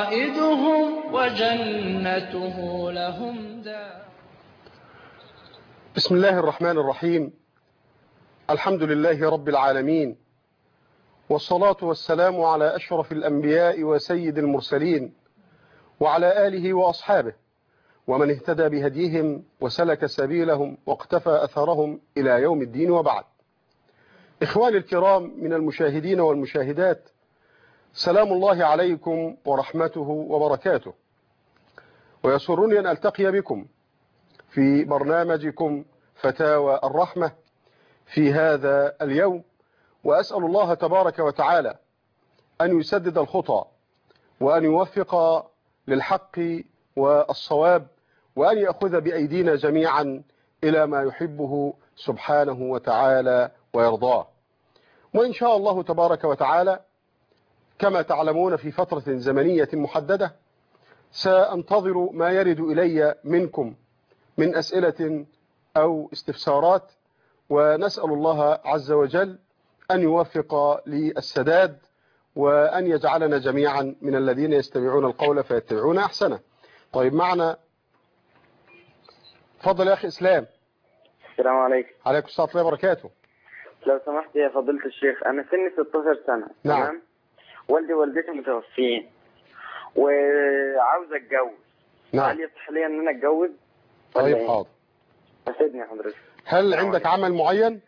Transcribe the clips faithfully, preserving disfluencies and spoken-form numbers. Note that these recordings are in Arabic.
قائدهم وجنته لهم دار. بسم الله الرحمن الرحيم. الحمد لله رب العالمين، والصلاة والسلام على أشرف الأنبياء وسيد المرسلين، وعلى آله وأصحابه ومن اهتدى بهديهم وسلك سبيلهم واقتفى أثرهم إلى يوم الدين، وبعد. إخواني الكرام من المشاهدين والمشاهدات، سلام الله عليكم ورحمته وبركاته، ويسرني أن ألتقي بكم في برنامجكم فتاوى الرحمة في هذا اليوم، وأسأل الله تبارك وتعالى أن يسدد الخطى وأن يوفق للحق والصواب، وأن يأخذ بأيدينا جميعا إلى ما يحبه سبحانه وتعالى ويرضاه. وإن شاء الله تبارك وتعالى كما تعلمون في فترة زمنية محددة سأنتظر ما يرد إلي منكم من أسئلة أو استفسارات، ونسأل الله عز وجل أن يوفق للسداد وأن يجعلنا جميعا من الذين يستمعون القول فيتبعون أحسنه. طيب، معنا تفضل يا أخي إسلام. السلام عليكم. عليكم السلام ورحمة الله وبركاته. لو سمحت يا فضيلة الشيخ، أنا سني ستاشر سنة. نعم. تمام. والدي ووالدتي متوفيين وعاوز أتجوز. نعم. هل يصح لي إن أنا أتجوز؟ طيب إيه؟ حاضر. أفيدني يا حضرتك. هل عندك عمل معين؟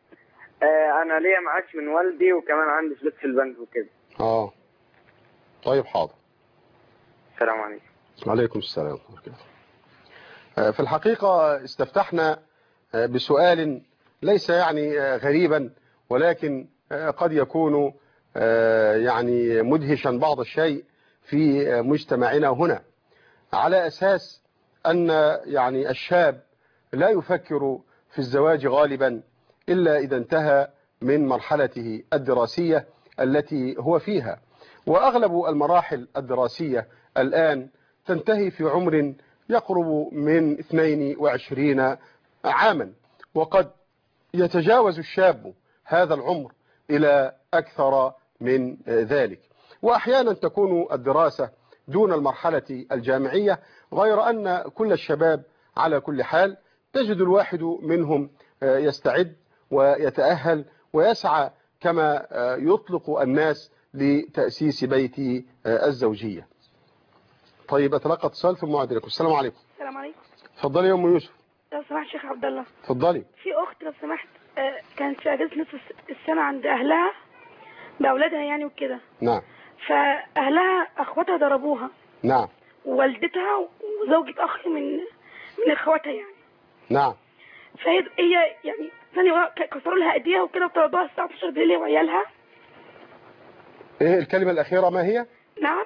آه أنا ليا معاش من والدي، وكمان عندي فلوس في البنك وكده. آه طيب حاضر. السلام عليكم. وعليكم السلام ورحمة الله وبركاته. في الحقيقة استفتحنا بسؤال ليس يعني غريبا، ولكن قد يكون يعني مدهشا بعض الشيء في مجتمعنا هنا، على أساس أن يعني الشاب لا يفكر في الزواج غالبا إلا إذا انتهى من مرحلته الدراسية التي هو فيها، وأغلب المراحل الدراسية الآن تنتهي في عمر يقرب من اثنين وعشرين عاما، وقد يتجاوز الشاب هذا العمر إلى أكثر من ذلك، وأحيانا تكون الدراسة دون المرحلة الجامعية، غير أن كل الشباب على كل حال تجد الواحد منهم يستعد ويتأهل ويسعى كما يطلق الناس لتأسيس بيت الزوجية. طيب، أتلقى اتصال ثم أعود إليكم. السلام عليكم. السلام عليكم. اتفضلي يا أم يوسف. لو سمحت شيخ عبد الله. اتفضلي. في أخت لو سمحت كانت في أجازة نصف السنة عند أهلها بأولادها يعني وكده. نعم. فأهلها أخواتها ضربوها. نعم. ووالدتها وزوجة أخي من من إخواتها يعني. نعم. فهي هي يعني ثانية كسروا لها أيديها وكده وطردوها الساعة اتناشر بالليل وعيالها. إيه الكلمة الأخيرة ما هي؟ نعم.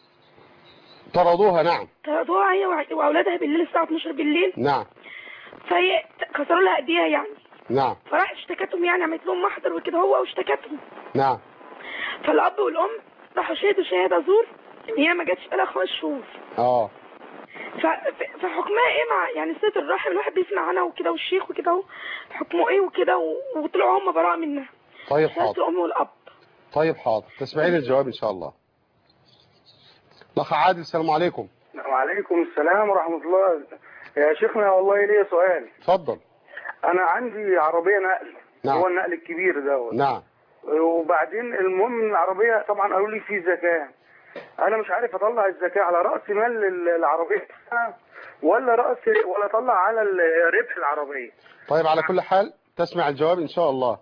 طردوها. نعم. طردوها هي وأولادها بالليل الساعة اتناشر بالليل. نعم. فهي كسروا لها أيديها يعني. نعم. فراحت اشتكتهم، يعني عملت لهم محضر وكده هو واشتكتهم. نعم. فالأب والأم راحوا شهدوا شهادة زور إن هي ما جاتش بقالها خمس شهور. اه. فحكمها ايه مع يعني صلة الرحم؟ الواحد بيسمع عنها وكده والشيخ وكده اهو، حكمه ايه وكده، وطلعوا هم براء منها. طيب حاضر. الأم والأب. طيب حاضر، تسمعين الجواب إن شاء الله. الأخ عادل، السلام عليكم. وعليكم السلام ورحمة الله. يا شيخنا والله ليا سؤال. اتفضل. أنا عندي عربية نقل. نعم. هو النقل الكبير دوت. نعم. وبعدين المهم العربية طبعا قالوا لي في زكاة. أنا مش عارف أطلع الزكاة على رأس مال العربية ولا رأس ولا أطلع على ربح العربية. طيب، على كل حال تسمع الجواب إن شاء الله.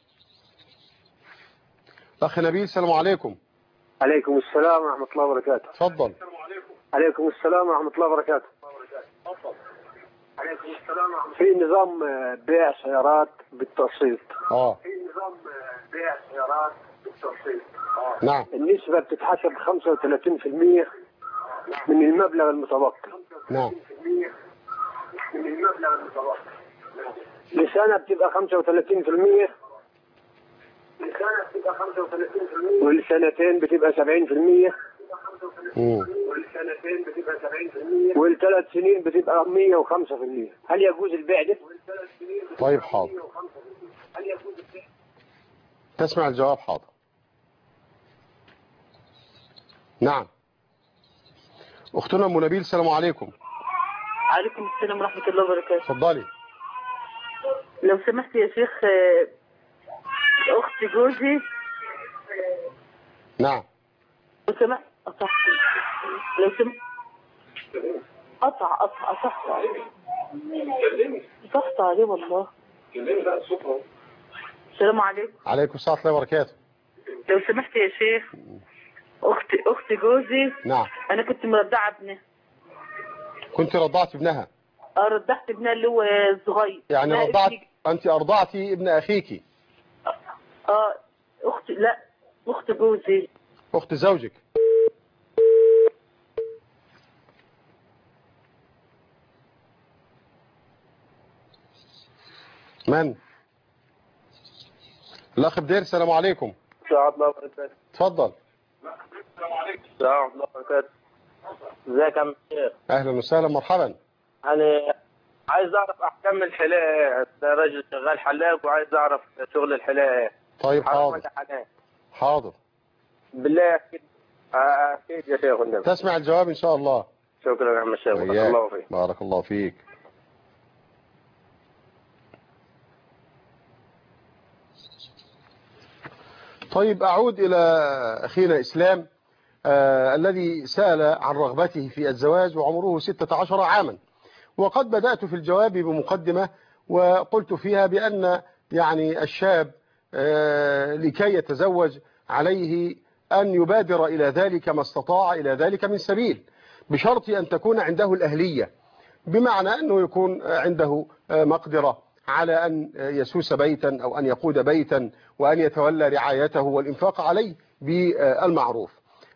أخي نبيل، السلام عليكم. عليكم السلام ورحمة الله وبركاته. تفضل. عليكم السلام ورحمة الله وبركاته. تفضل. عليكم السلام ورحمة الله. في نظام بيع سيارات بالتقسيط. اه. في نظام بيع سيارات بالتقسيط. اه. نعم. النسبة بتتحسب خمسة وثلاثين بالمئة من المبلغ المتبقي. نعم. من المبلغ المتبقي. لسنة بتبقى خمسة وثلاثين بالمئة. لسنة بتبقى خمسة وثلاثين بالمئة. والسنتين بتبقى سبعين بالمئة. والسنتين بتبقى سبعين بالمئة. والثلاث سنين بتبقى مئة وخمسة بالمئة. هل يجوز البيع ده؟ طيب حاضر. هل يجوز البيع؟ تسمع الجواب. حاضر. نعم. اختنا ام نبيل السلام عليكم. عليكم السلام ورحمة الله وبركاته. اتفضلي. لو سمحت يا شيخ، أخت جوزي. نعم. لو سمحت قطع. لو سمحت قطع قطع قطع. قطعت عليه والله. السلام عليكم. عليكم السلام ورحمة الله وبركاته. لو سمحت يا شيخ، أخت أخت جوزي. نعم. أنا كنت مرضعة ابنها. كنت رضعت ابنها؟ اه رضعت ابنها اللي هو صغير. يعني رضعت أنت أرضعتي ابن أخيك؟ اه أخت لا أخت جوزي. أخت زوجك. من؟ الأخ بدير السلام عليكم. السلام الله وبركاته. اتفضل. السلام عليكم. السلام الله وبركاته. ازيك يا عم الشيخ؟ أهلا وسهلا مرحبا. أنا عايز أعرف أحكام الحلاقة، أنا راجل شغال حلاق وعايز أعرف شغل الحلاقة. طيب حرام حاضر. ولا حلال؟ حاضر. بالله أكيد أكيد يا شيخ النبي. تسمع الجواب إن شاء الله. شكرا يا عم الشيخ. بارك الله فيك. بارك الله فيك. طيب أعود إلى أخينا إسلام آه الذي سأل عن رغبته في الزواج وعمره ستة عشر عاما. وقد بدأت في الجواب بمقدمة وقلت فيها بأن يعني الشاب آه لكي يتزوج عليه أن يبادر إلى ذلك ما استطاع إلى ذلك من سبيل، بشرط أن تكون عنده الأهلية، بمعنى أنه يكون عنده مقدرة على أن يسوس بيتا أو أن يقود بيتا وأن يتولى رعايته والإنفاق عليه بالمعروف.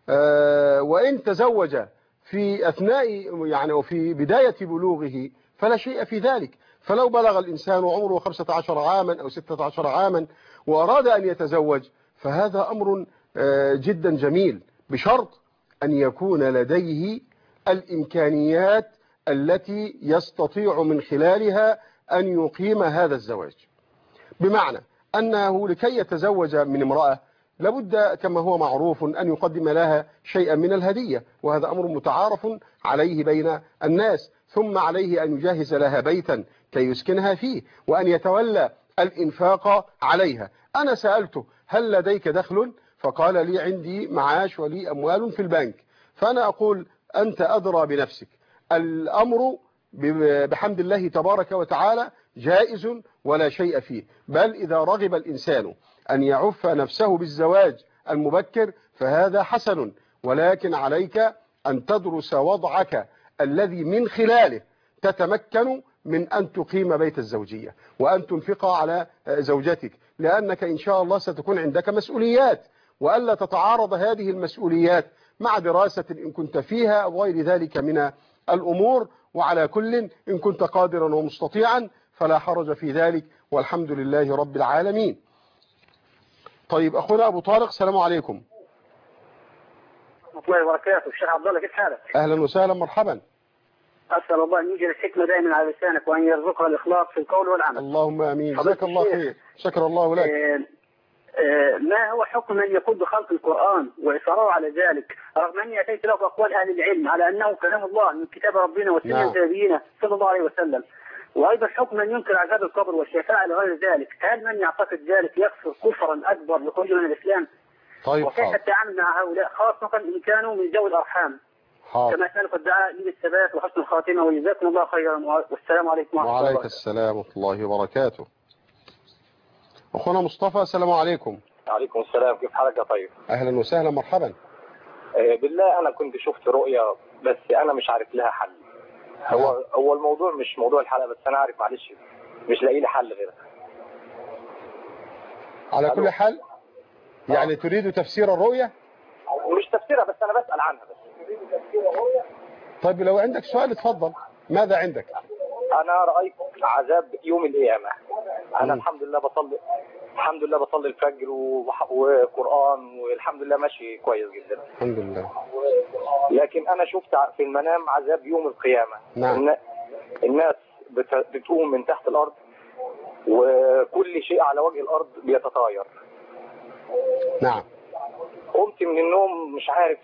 وإن تزوج في أثناء يعني وفي بداية بلوغه فلا شيء في ذلك. فلو بلغ الإنسان عمره خمسة عشر عاما أو ستة عشر عاما وأراد أن يتزوج فهذا أمر جدا جميل، بشرط أن يكون لديه الإمكانيات التي يستطيع من خلالها أن يقيم هذا الزواج. بمعنى أنه لكي يتزوج من امرأة لابد كما هو معروف أن يقدم لها شيئا من الهدية، وهذا أمر متعارف عليه بين الناس. ثم عليه أن يجهز لها بيتا كي يسكنها فيه وأن يتولى الإنفاق عليها. أنا سألته هل لديك دخل؟ فقال لي عندي معاش ولي أموال في البنك. فأنا أقول أنت أدرى بنفسك، الأمر بحمد الله تبارك وتعالى جائز ولا شيء فيه، بل إذا رغب الإنسان أن يعف نفسه بالزواج المبكر فهذا حسن، ولكن عليك أن تدرس وضعك الذي من خلاله تتمكن من أن تقيم بيت الزوجية وأن تنفق على زوجتك، لأنك إن شاء الله ستكون عندك مسؤوليات، وألا تتعارض هذه المسؤوليات مع دراسة إن كنت فيها أو غير ذلك من الأمور. وعلى كل إن كنت قادرا ومستطيعا فلا حرج في ذلك، والحمد لله رب العالمين. طيب أخونا أبو طارق السلام عليكم. ورحمة الله وبركاته. الشيخ عبد الله كيف حالك؟ أهلا وسهلا مرحبا. أسأل الله أن يجعل الحكمة دائما على لسانك وأن يرزقها الإخلاص في القول والعمل. اللهم آمين. جزاك الله خير. شكر الله لك. آه آه ما هو حكم من يقول بخلق القرآن وإصراره على ذلك، رغم أني أتيت له بأقوال أهل العلم على أنه كلام الله من كتاب ربنا وسنة نبينا صلى الله عليه وسلم، وأيضا حكم من ينكر عذاب القبر والشفاعة لغير ذلك، هل من يعتقد ذلك يكفر كفرا أكبر لخروجه من الإسلام؟ طيب وكيف التعامل مع هؤلاء خاصة إن كانوا من ذوي الأرحام؟ حاضر. كما سألك الدعاء لي بالثبات وحسن الخاتمة، وجزاكم الله خيرا، والسلام عليكم ورحمة الله وبركاته. وعليك السلام ورحمة الله وبركاته. أخونا مصطفى السلام عليكم. وعليكم السلام. كيف حالك يا طيب؟ أهلا وسهلا مرحبا. آه بالله أنا كنت شفت رؤية بس أنا مش عارف لها حل. هو هو الموضوع مش موضوع الحلقة، بس أنا عارف معلش مش لاقي لي حل غيرها. على كل حال يعني تريد تفسير الرؤية؟ مش تفسيرها، بس أنا بسأل عنها بس. تريد تفسير الرؤية؟ طيب لو عندك سؤال اتفضل. ماذا عندك؟ أنا رأيت عذاب يوم القيامة. أنا م. الحمد لله بصلي الحمد لله بصلي الفجر وقرآن والحمد لله ماشي كويس جدا الحمد لله. لكن أنا شفت في المنام عذاب يوم القيامة. نعم. الناس بتقوم من تحت الأرض وكل شيء على وجه الأرض بيتطاير. نعم. قمت من النوم مش عارف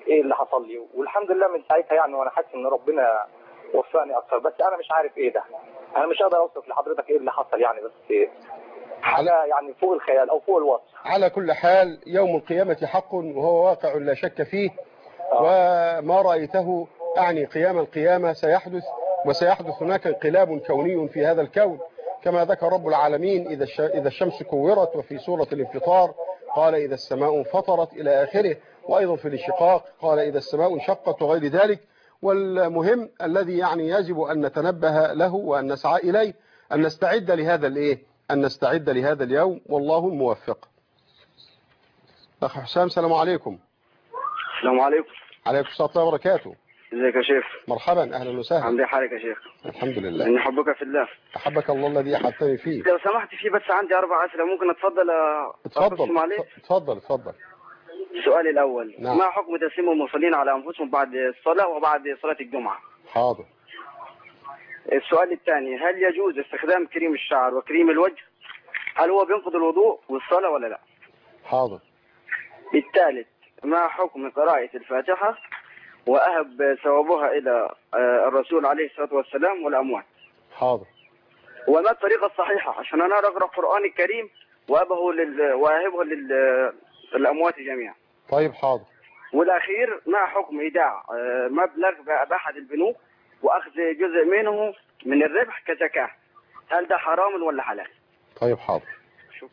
ايه اللي حصل لي. والحمد لله من ساعتها يعني وانا حاسس ان ربنا وفقني اكتر، بس انا مش عارف ايه ده. انا مش قادر اوصف لحضرتك ايه اللي حصل يعني، بس حاجه يعني فوق الخيال او فوق الوصف. على كل حال يوم القيامة حق وهو واقع لا شك فيه، وما رأيته أعني قيام القيامة سيحدث، وسيحدث هناك انقلاب كوني في هذا الكون كما ذكر رب العالمين إذا إذا الشمس كورت، وفي سورة الانفطار قال إذا السماء انفطرت إلى آخره، وأيضا في الانشقاق قال إذا السماء انشقت وغير ذلك. والمهم الذي يعني يجب أن نتنبه له وأن نسعى إليه أن نستعد لهذا الإيه أن نستعد لهذا اليوم، والله الموفق. أخ حسام السلام عليكم. السلام عليكم. عليكم السلام ورحمة الله وبركاته. ازيك يا شيخ؟ مرحبا، أهلا وسهلا. عامل ايه حالك يا شيخ؟ الحمد لله. إني أحبك في الله. أحبك الله الذي أحبتني فيه. لو سمحت في بس عندي أربع أسئلة، ممكن أتفضل اتفضل اتفضل اتفضل. السؤال الأول، نعم. ما حكم تسليم المصلين على أنفسهم بعد الصلاة وبعد صلاة الجمعة؟ حاضر. السؤال الثاني، هل يجوز استخدام كريم الشعر وكريم الوجه؟ هل هو بينقض الوضوء والصلاة ولا لا؟ حاضر. الثالث، ما حكم قراءة الفاتحة وأهب ثوابها إلى الرسول عليه الصلاة والسلام والأموات؟ حاضر. وما الطريقة الصحيحة عشان أنا أقرأ القرآن الكريم وأبه لل... وأهبه لل... للأموات جميعا؟ طيب حاضر. والأخير، ما حكم إيداع مبلغ بأحد البنوك وأخذ جزء منه من الربح كزكاة؟ هل ده حرام ولا حلال؟ طيب حاضر. شكرا.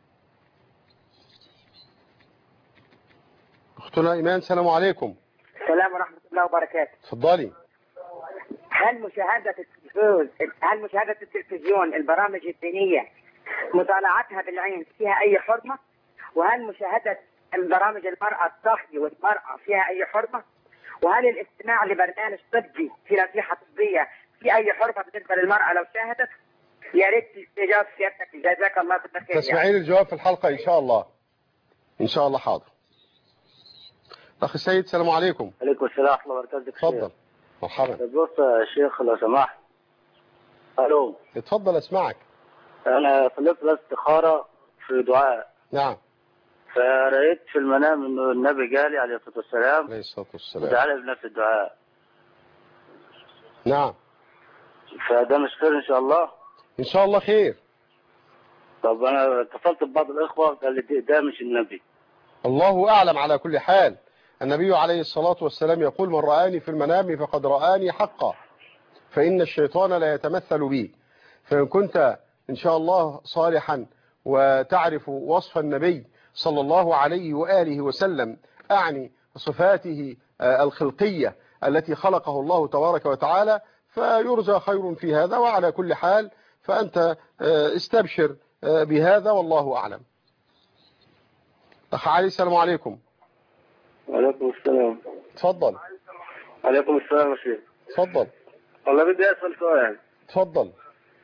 أختنا إيمان السلام عليكم. السلام ورحمة الله وبركاته. تفضلي. هل مشاهدة التلفزيون هل مشاهدة التلفزيون البرامج الدينية مطالعتها بالعين فيها أي حرمة؟ وهل مشاهدة البرامج المرأة الطهي والمرأة فيها أي حرمة؟ وهل الاستماع لبرنامج طبي في نصيحة طبية في أي حرمة بالنسبة للمرأة لو شاهدت؟ يا ريت تجاوب سيادتك، جزاك الله خير. تسمعين الجواب في الحلقة إن شاء الله. إن شاء الله. حاضر. أخي السيد السلام عليكم. عليكم السلام ورحمة الله وبركاته. اتفضل. مرحبا. بص يا شيخ لو سمحت. الو. اتفضل اسمعك. انا صليت الاستخارة في دعاء. نعم. فرأيت في المنام انه النبي قال عليه الصلاة والسلام عليه الصلاة والسلام ودعا بنفس الدعاء. نعم. فده مش خير ان شاء الله؟ ان شاء الله خير. طب انا اتصلت ببعض الاخوة قال لي ده مش النبي. الله اعلم. على كل حال النبي عليه الصلاة والسلام يقول من رآني في المنام فقد رآني حقا، فإن الشيطان لا يتمثل بي. فإن كنت إن شاء الله صالحا وتعرف وصف النبي صلى الله عليه وآله وسلم، أعني صفاته الخلقية التي خلقه الله تبارك وتعالى، فيرجى خير في هذا. وعلى كل حال فأنت استبشر بهذا والله أعلم. أخ علي السلام عليكم. وعليكم السلام. تفضل. عليكم السلام يا شيخ. تفضل. والله بدي أسأل سؤال. تفضل.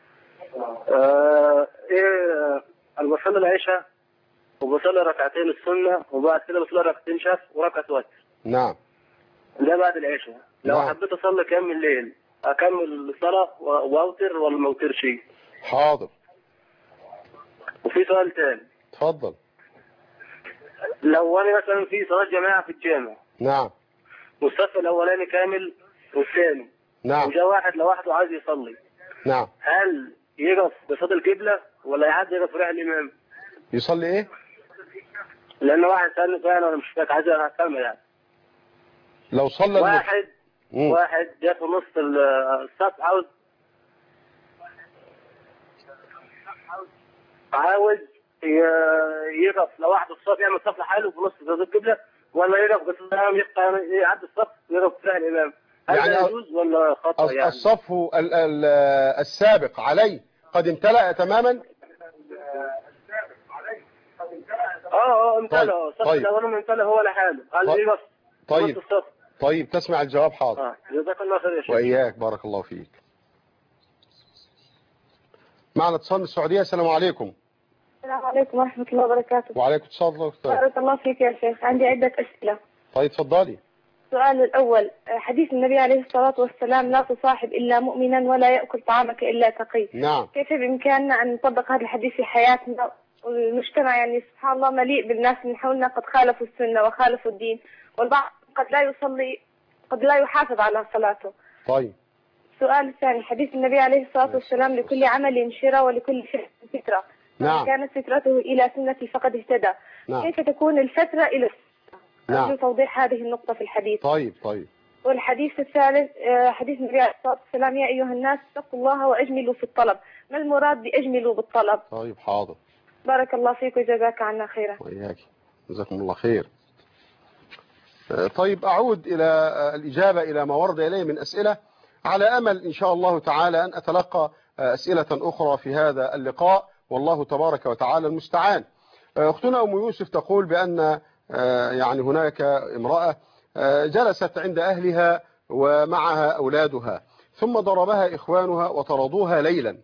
آه ايه انا بصلي العشاء وبصلي ركعتين السنة وبعد كده بصلي ركعتين شف وركعة وتر. نعم. ده بعد العشاء. لو نعم. حبيت اصلي كام الليل اكمل الصلاة واوتر ولا ما اوترش؟ حاضر. وفي سؤال تاني. تفضل. لو انا مثلا في صلاة جماعة في الجامع. نعم. والصف الاولاني كامل والثاني. نعم. وجاء واحد لوحده عايز يصلي. نعم. هل يقف بصد القبلة ولا يعد يقف ريح الامام؟ يصلي ايه؟ لان واحد سألني سؤال وانا مش فاكر، عايز افهم يعني. لو صلى واحد مم. واحد جاء في نص الصف عاوز عاوز يقف لوحده الصف، يعمل صف لحاله في نص صد القبلة، ولا يقف بس الامام يقطع يعد الصف يقف ريح الامام؟ هل يعني يجوز ولا خطأ يعني؟ الصف ال ال السابق عليه قد امتلأ تماما. اه اه امتلأ. الصف طيب. الاولاني امتلأ هو لحاله. هل طيب. يقف طيب. الصف؟ طيب تسمع الجواب. حاضر. اه جزاك الله خير يا شيخ. وإياك بارك الله فيك. معنا اتصال من السعودية. السلام عليكم. السلام عليكم ورحمة الله وبركاته. وعليكم السلام ورحمة الله. بارك الله فيك يا شيخ. عندي عدة أسئلة. طيب تفضلي. السؤال الأول، حديث النبي عليه الصلاة والسلام لا تصاحب إلا مؤمنا ولا يأكل طعامك إلا تقي. نعم. كيف بإمكاننا أن نطبق هذا الحديث في حياتنا؟ والمجتمع يعني سبحان الله مليء بالناس من حولنا قد خالفوا السنة وخالفوا الدين، والبعض قد لا يصلي قد لا يحافظ على صلاته. طيب. السؤال الثاني حديث النبي عليه الصلاة والسلام لكل عمل شرى ولكل شيء فترة. نعم. كانت فترته إلى سنتي فقد اهتدى. نعم. كيف تكون الفترة إلى السنة؟ نعم. أرجو توضيح هذه النقطة في الحديث. طيب طيب. والحديث الثالث حديث النبي عليه الصلاة والسلام يا أيها الناس اتقوا الله وأجملوا في الطلب. ما المراد بأجملوا بالطلب؟ طيب حاضر. بارك الله فيك وجزاك عنا خيرا. وإياك جزاكم الله خير. طيب أعود إلى الإجابة إلى ما ورد إليه من أسئلة، على أمل إن شاء الله تعالى أن أتلقى أسئلة أخرى في هذا اللقاء، والله تبارك وتعالى المستعان. أختنا أم يوسف تقول بأن يعني هناك امرأة جلست عند أهلها ومعها أولادها، ثم ضربها إخوانها وطردوها ليلا،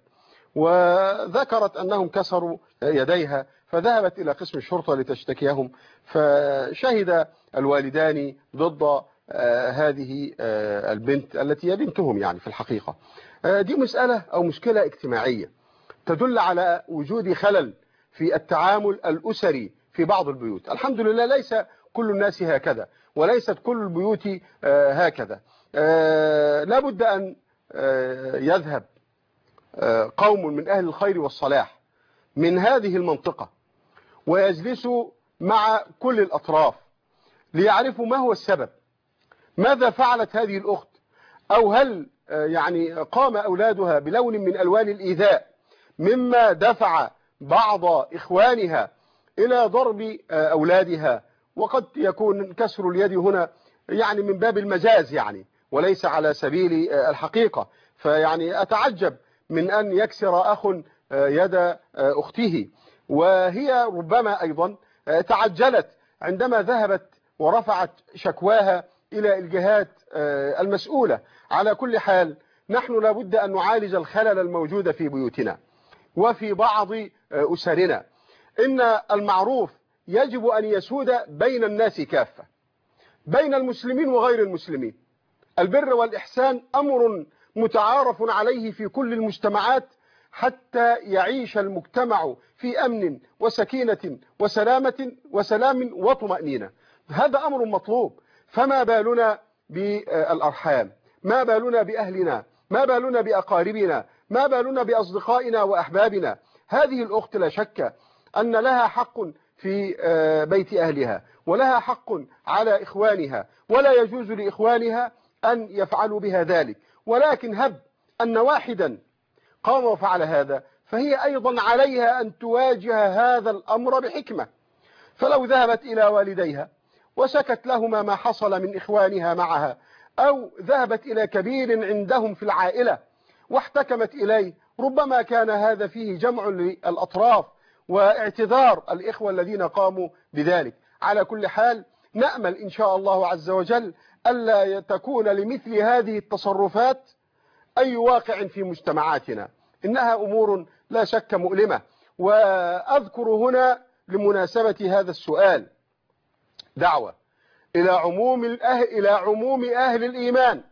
وذكرت أنهم كسروا يديها، فذهبت إلى قسم الشرطة لتشتكيهم، فشهد الوالدان ضد هذه البنت التي هي بنتهم يعني في الحقيقة. دي مسألة أو مشكلة اجتماعية تدل على وجود خلل في التعامل الأسري في بعض البيوت. الحمد لله ليس كل الناس هكذا، وليست كل البيوت هكذا. لابد أن يذهب قوم من أهل الخير والصلاح من هذه المنطقة ويجلسوا مع كل الأطراف ليعرفوا ما هو السبب، ماذا فعلت هذه الأخت، أو هل يعني قام أولادها بلون من ألوان الإيذاء مما دفع بعض إخوانها إلى ضرب أولادها. وقد يكون كسر اليد هنا يعني من باب المجاز يعني وليس على سبيل الحقيقة، فيعني أتعجب من أن يكسر أخ يد أخته. وهي ربما أيضا تعجلت عندما ذهبت ورفعت شكواها إلى الجهات المسؤولة. على كل حال نحن لابد أن نعالج الخلل الموجود في بيوتنا وفي بعض أسرنا. إن المعروف يجب أن يسود بين الناس كافة، بين المسلمين وغير المسلمين. البر والإحسان أمر متعارف عليه في كل المجتمعات حتى يعيش المجتمع في أمن وسكينة وسلامة وسلام وطمأنينة. هذا أمر مطلوب. فما بالنا بالأرحام، ما بالنا بأهلنا، ما بالنا بأقاربنا، ما بالنا بأصدقائنا وأحبابنا. هذه الأخت لا شك أن لها حق في بيت أهلها ولها حق على إخوانها، ولا يجوز لإخوانها أن يفعلوا بها ذلك. ولكن هب أن واحدا قام وفعل هذا، فهي أيضا عليها أن تواجه هذا الأمر بحكمة. فلو ذهبت إلى والديها وسكت لهما ما حصل من إخوانها معها، أو ذهبت إلى كبير عندهم في العائلة واحتكمت إليه، ربما كان هذا فيه جمع للأطراف واعتذار الإخوة الذين قاموا بذلك. على كل حال نأمل إن شاء الله عز وجل ألا تكون لمثل هذه التصرفات أي واقع في مجتمعاتنا. إنها أمور لا شك مؤلمة. وأذكر هنا لمناسبة هذا السؤال دعوة إلى عموم الأهل إلى عموم أهل الإيمان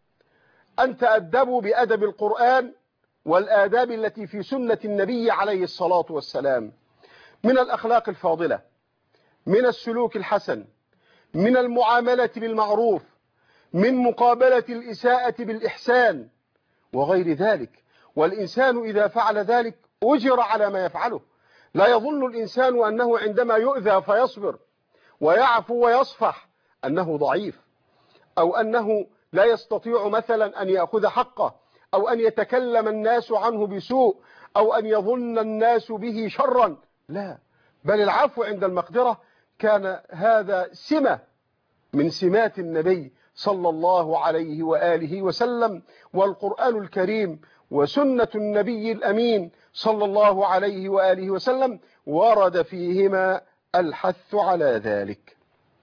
أن تأدبوا بأدب القرآن والآداب التي في سنة النبي عليه الصلاة والسلام، من الأخلاق الفاضلة، من السلوك الحسن، من المعاملة بالمعروف، من مقابلة الإساءة بالإحسان وغير ذلك. والإنسان إذا فعل ذلك أجر على ما يفعله. لا يظن الإنسان أنه عندما يؤذى فيصبر ويعفو ويصفح أنه ضعيف، أو أنه لا يستطيع مثلا أن يأخذ حقه، أو أن يتكلم الناس عنه بسوء، أو أن يظن الناس به شرا. لا، بل العفو عند المقدرة كان هذا سمة من سمات النبي صلى الله عليه وآله وسلم. والقرآن الكريم وسنة النبي الأمين صلى الله عليه وآله وسلم ورد فيهما الحث على ذلك.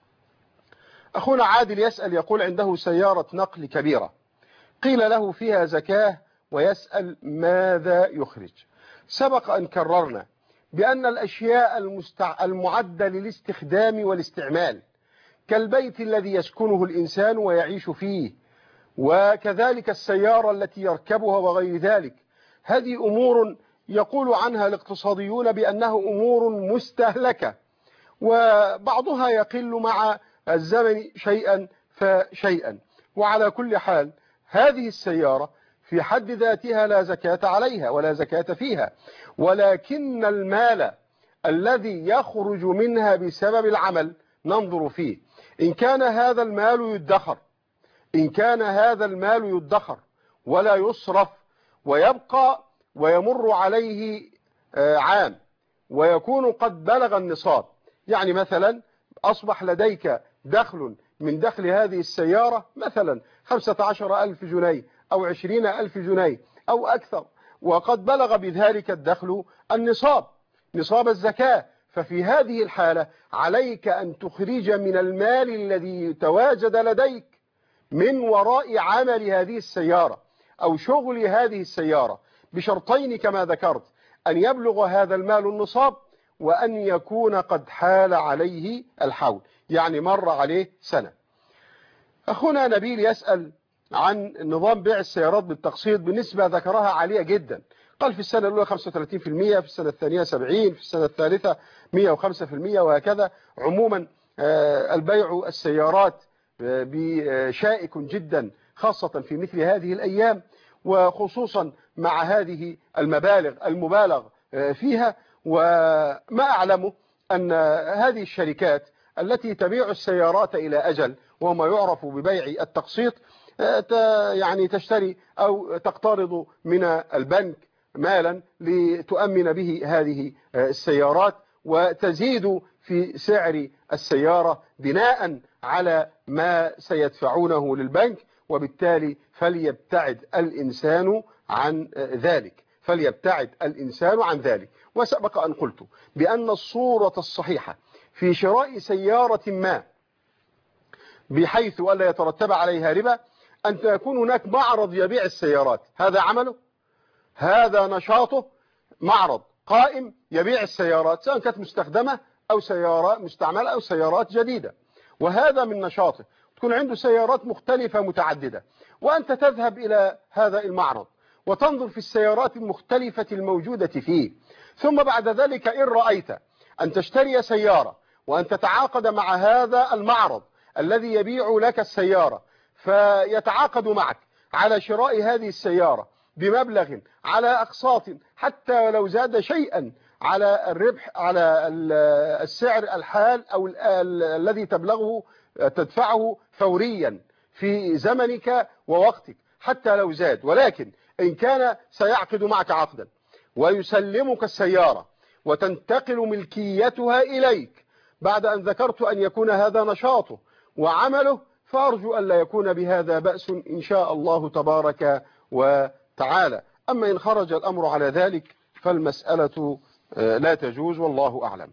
أخونا عادل يسأل يقول عنده سيارة نقل كبيرة قيل له فيها زكاة ويسأل ماذا يخرج. سبق أن كررنا بأن الأشياء المستع... المعدة للاستخدام والاستعمال كالبيت الذي يسكنه الإنسان ويعيش فيه، وكذلك السيارة التي يركبها وغير ذلك، هذه أمور يقول عنها الاقتصاديون بأنها أمور مستهلكة، وبعضها يقل مع الزمن شيئا فشيئا. وعلى كل حال هذه السيارة في حد ذاتها لا زكاة عليها ولا زكاة فيها، ولكن المال الذي يخرج منها بسبب العمل ننظر فيه. إن كان هذا المال يدخر إن كان هذا المال يدخر ولا يصرف ويبقى ويمر عليه عام ويكون قد بلغ النصاب، يعني مثلا أصبح لديك دخل من دخل هذه السيارة مثلا خمسة عشر ألف جنيه أو عشرين ألف جنيه أو أكثر، وقد بلغ بذلك الدخل النصاب نصاب الزكاة، ففي هذه الحالة عليك أن تخرج من المال الذي تواجد لديك من وراء عمل هذه السيارة أو شغل هذه السيارة بشرطين كما ذكرت: أن يبلغ هذا المال النصاب، وأن يكون قد حال عليه الحول، يعني مر عليه سنة. أخونا نبيل يسأل عن نظام بيع السيارات بالتقسيط بنسبة ذكرها عالية جدا، قال في السنة الأولى خمسة وثلاثين بالمئة، في السنة الثانية سبعين بالمئة، في السنة الثالثة مئة وخمسة بالمئة، وهكذا. عموما البيع السيارات شائك جدا خاصة في مثل هذه الأيام، وخصوصا مع هذه المبالغ المبالغ فيها. وما أعلمه أن هذه الشركات التي تبيع السيارات إلى أجل وما يعرف ببيع التقسيط يعني تشتري أو تقترض من البنك مالا لتؤمن به هذه السيارات وتزيد في سعر السيارة بناء على ما سيدفعونه للبنك، وبالتالي فليبتعد الإنسان عن ذلك فليبتعد الإنسان عن ذلك. وسبق أن قلت بأن الصورة الصحيحة في شراء سيارة ما بحيث ألا يترتب عليها ربا أن يكون هناك معرض يبيع السيارات، هذا عمله، هذا نشاطه، معرض قائم يبيع السيارات سواء كانت مستخدمة أو سيارات مستعملة أو سيارات جديدة، وهذا من نشاطه. تكون عنده سيارات مختلفة متعددة، وأنت تذهب إلى هذا المعرض وتنظر في السيارات المختلفة الموجودة فيه، ثم بعد ذلك إن رأيت أن تشتري سيارة وأن تتعاقد مع هذا المعرض الذي يبيع لك السيارة، فيتعاقد معك على شراء هذه السيارة بمبلغ على أقساط حتى لو زاد شيئا على الربح على السعر الحال أو الذي تبلغه تدفعه فوريا في زمنك ووقتك حتى لو زاد، ولكن إن كان سيعقد معك عقدا ويسلمك السيارة وتنتقل ملكيتها إليك بعد أن ذكرت أن يكون هذا نشاطه وعمله، فأرجو أن لا يكون بهذا بأس إن شاء الله تبارك وتعالى. أما إن خرج الأمر على ذلك فالمسألة لا تجوز والله أعلم.